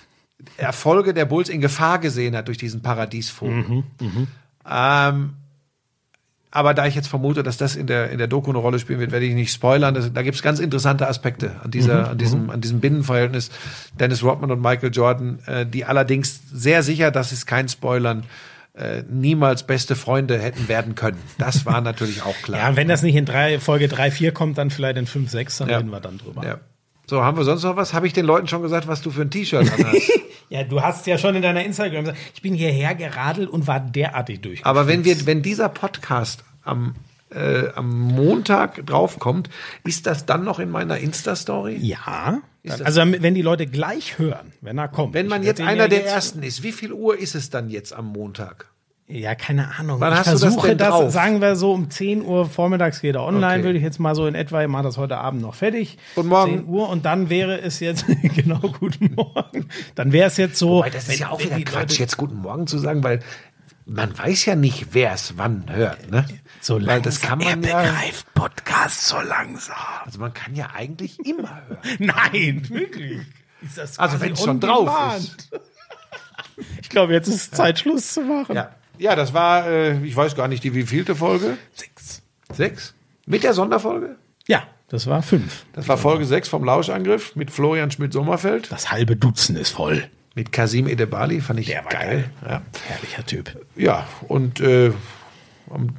Erfolge der Bulls in Gefahr gesehen hat durch diesen Paradiesvogel. Ähm, aber da ich jetzt vermute, dass das in der, in der Doku eine Rolle spielen wird, werde ich nicht spoilern. Das, da gibt es ganz interessante Aspekte an, dieser, an, diesem, an diesem Binnenverhältnis Dennis Rodman und Michael Jordan, äh, die allerdings sehr sicher, das ist kein Spoilern, äh, niemals beste Freunde hätten werden können. Das war natürlich auch klar. Ja, und wenn das nicht in drei, Folge drei, vier kommt, dann vielleicht in fünf, sechs, dann Ja. reden wir dann drüber. Ja. So, haben wir sonst noch was? Habe ich den Leuten schon gesagt, was du für ein T-Shirt anhast? Ja, du hast ja schon in deiner Instagram gesagt, ich bin hierher geradelt und war derartig durch. Aber wenn wir, wenn dieser Podcast am, äh, am Montag draufkommt, ist das dann noch in meiner Insta-Story? Ja, Ist das- also wenn die Leute gleich hören, wenn er kommt. Wenn man Ich jetzt werd den einer ja der jetzt- Ersten ist, wie viel Uhr ist es dann jetzt am Montag? Ja, keine Ahnung. Wann ich hast du das versuche denn das, drauf? sagen wir so, um zehn Uhr vormittags geht er online, Okay. würde ich jetzt mal so in etwa, ich mache das heute Abend noch fertig. Und morgen? zehn Uhr und dann wäre es jetzt, genau, guten Morgen. Dann wäre es jetzt so. Weil das ist wenn- ja auch wenn wieder die Quatsch, Leute- jetzt guten Morgen zu sagen, weil man weiß ja nicht, wer es wann hört. Ne? So weil langsam, das kann man er ja, begreift Podcast so langsam. also man kann ja eigentlich immer hören. Nein, wirklich. Ist das Also quasi wenn es schon on drauf demand? ist. Ich glaube, jetzt ist es Zeit, Schluss zu machen. Ja, ja das war, äh, ich weiß gar nicht, die wievielte Folge? Sechs. Sechs? Mit der Sonderfolge? Ja, das war fünf. Das war Folge sechs vom Lauschangriff mit Florian Schmidt-Sommerfeld. Das halbe Dutzend ist voll. Mit Kasim Edebali, fand ich Der war geil. geil. Herrlicher Typ. Ja. ja, und äh, am-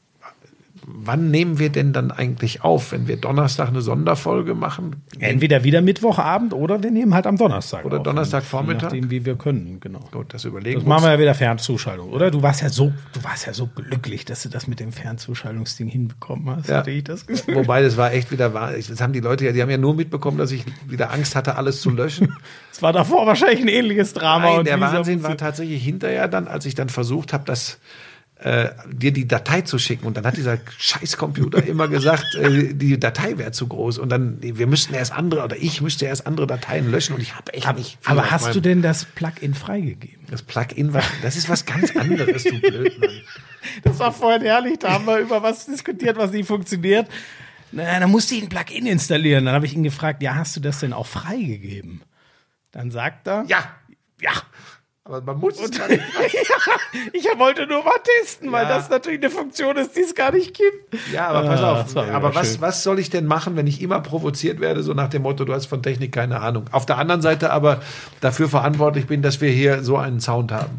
wann nehmen wir denn dann eigentlich auf, wenn wir Donnerstag eine Sonderfolge machen? Entweder wieder Mittwochabend oder wir nehmen halt am Donnerstag Oder auf. Donnerstagvormittag? Je nachdem, wie wir können, genau. Gut, das überlegen Das wir machen wir uns. ja wieder Fernzuschaltung, oder? Du warst ja so, du warst ja so glücklich, dass du das mit dem Fernzuschaltungsding hinbekommen hast. Ja. Hatte ich das Gefühl. Wobei, das war echt wieder wahr. Das haben die Leute ja, die haben ja nur mitbekommen, dass ich wieder Angst hatte, alles zu löschen. Es war davor wahrscheinlich ein ähnliches Drama. Nein, und der dieser Wahnsinn Musik- war tatsächlich hinterher dann, als ich dann versucht habe, das äh, dir die Datei zu schicken. Und dann hat dieser Scheißcomputer immer gesagt, äh, die Datei wäre zu groß. Und dann, wir müssten erst andere, oder ich müsste erst andere Dateien löschen. Und ich habe echt Aber, nicht viel aber auf hast meinem- du denn das Plugin freigegeben? Das Plugin, was, das ist was ganz anderes, du Blödmann. Das war vorhin herrlich, da haben wir über was diskutiert, was nicht funktioniert. Na, dann musste ich ein Plugin installieren. Dann habe ich ihn gefragt, ja, hast du das denn auch freigegeben? Dann sagt er, Ja, ja. aber man muss es gar nicht. Ich wollte nur mal testen, weil Ja. das natürlich eine Funktion ist, die es gar nicht gibt. Ja, aber pass Ah, auf. das war wieder Aber was, schön. was soll ich denn machen, wenn ich immer provoziert werde, so nach dem Motto, du hast von Technik keine Ahnung. Auf der anderen Seite aber dafür verantwortlich bin, dass wir hier so einen Sound haben.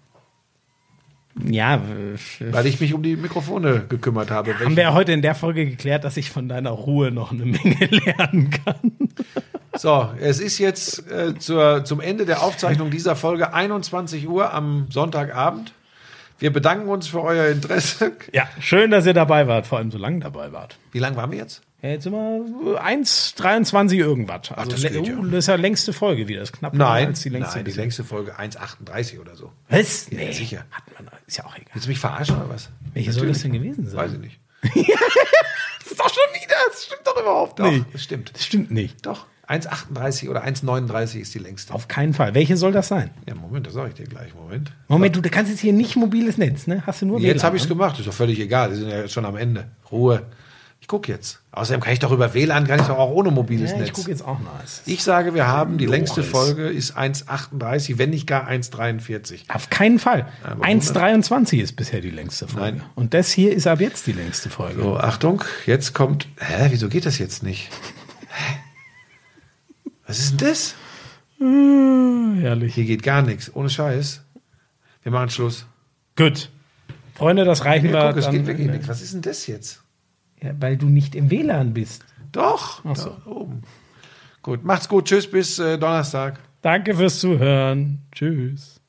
Ja, Weil ich mich um die Mikrofone gekümmert habe. haben wir ja heute in der Folge geklärt, dass ich von deiner Ruhe noch eine Menge lernen kann. So, es ist jetzt äh, zur, zum Ende der Aufzeichnung dieser Folge einundzwanzig Uhr am Sonntagabend. Wir bedanken uns für euer Interesse. Ja, schön, dass ihr dabei wart, vor allem so lange dabei wart. Wie lange waren wir jetzt? Ja, jetzt sind wir eins dreiundzwanzig irgendwas. Also, das geht ja. uh, das ist ja längste Folge wieder. Das ist knapp Nein, als die längste. nein, die längste Folge eins achtunddreißig oder so. Was? Ja, Nee, sicher. hat man, ist ja auch egal. Willst du mich verarschen oder was? Welche soll das denn gewesen sein? Weiß ich nicht. Das ist doch schon wieder. Das stimmt doch überhaupt Doch, nicht. das stimmt. Das stimmt nicht. Doch, eins achtunddreißig oder eins neununddreißig ist die längste. Auf keinen Fall. Welche soll das sein? Ja, Moment, das sage ich dir gleich. Moment. Moment, du kannst jetzt hier nicht mobiles Netz, ne? Hast du nur Jetzt W L A N, habe ich es ne? gemacht, ist doch völlig egal. Wir sind ja jetzt schon am Ende. Ruhe. Ich gucke jetzt. Außerdem kann ich doch über W L A N, kann ich doch auch ohne mobiles Ja, ich Netz. gucke jetzt auch mal. Es ist- Ich sage, wir haben die Loris. längste Folge ist eins achtunddreißig, wenn nicht gar eins dreiundvierzig. Auf keinen Fall. Aber eins dreiundzwanzig ist bisher die längste Folge. Nein. Und das hier ist ab jetzt die längste Folge. So, Achtung, jetzt kommt. Hä, wieso geht das jetzt nicht? Hä? Was ist denn das? Herrlich. Hier geht gar nichts. Ohne Scheiß. Wir machen Schluss. Gut. Freunde, das reichen Ja, wir. guck, es dann, geht wirklich nichts. Was ist denn das jetzt? Ja, weil du nicht im W L A N bist. Doch, Ach so. da oben. Gut, macht's gut. Tschüss, bis äh, Donnerstag. Danke fürs Zuhören. Tschüss.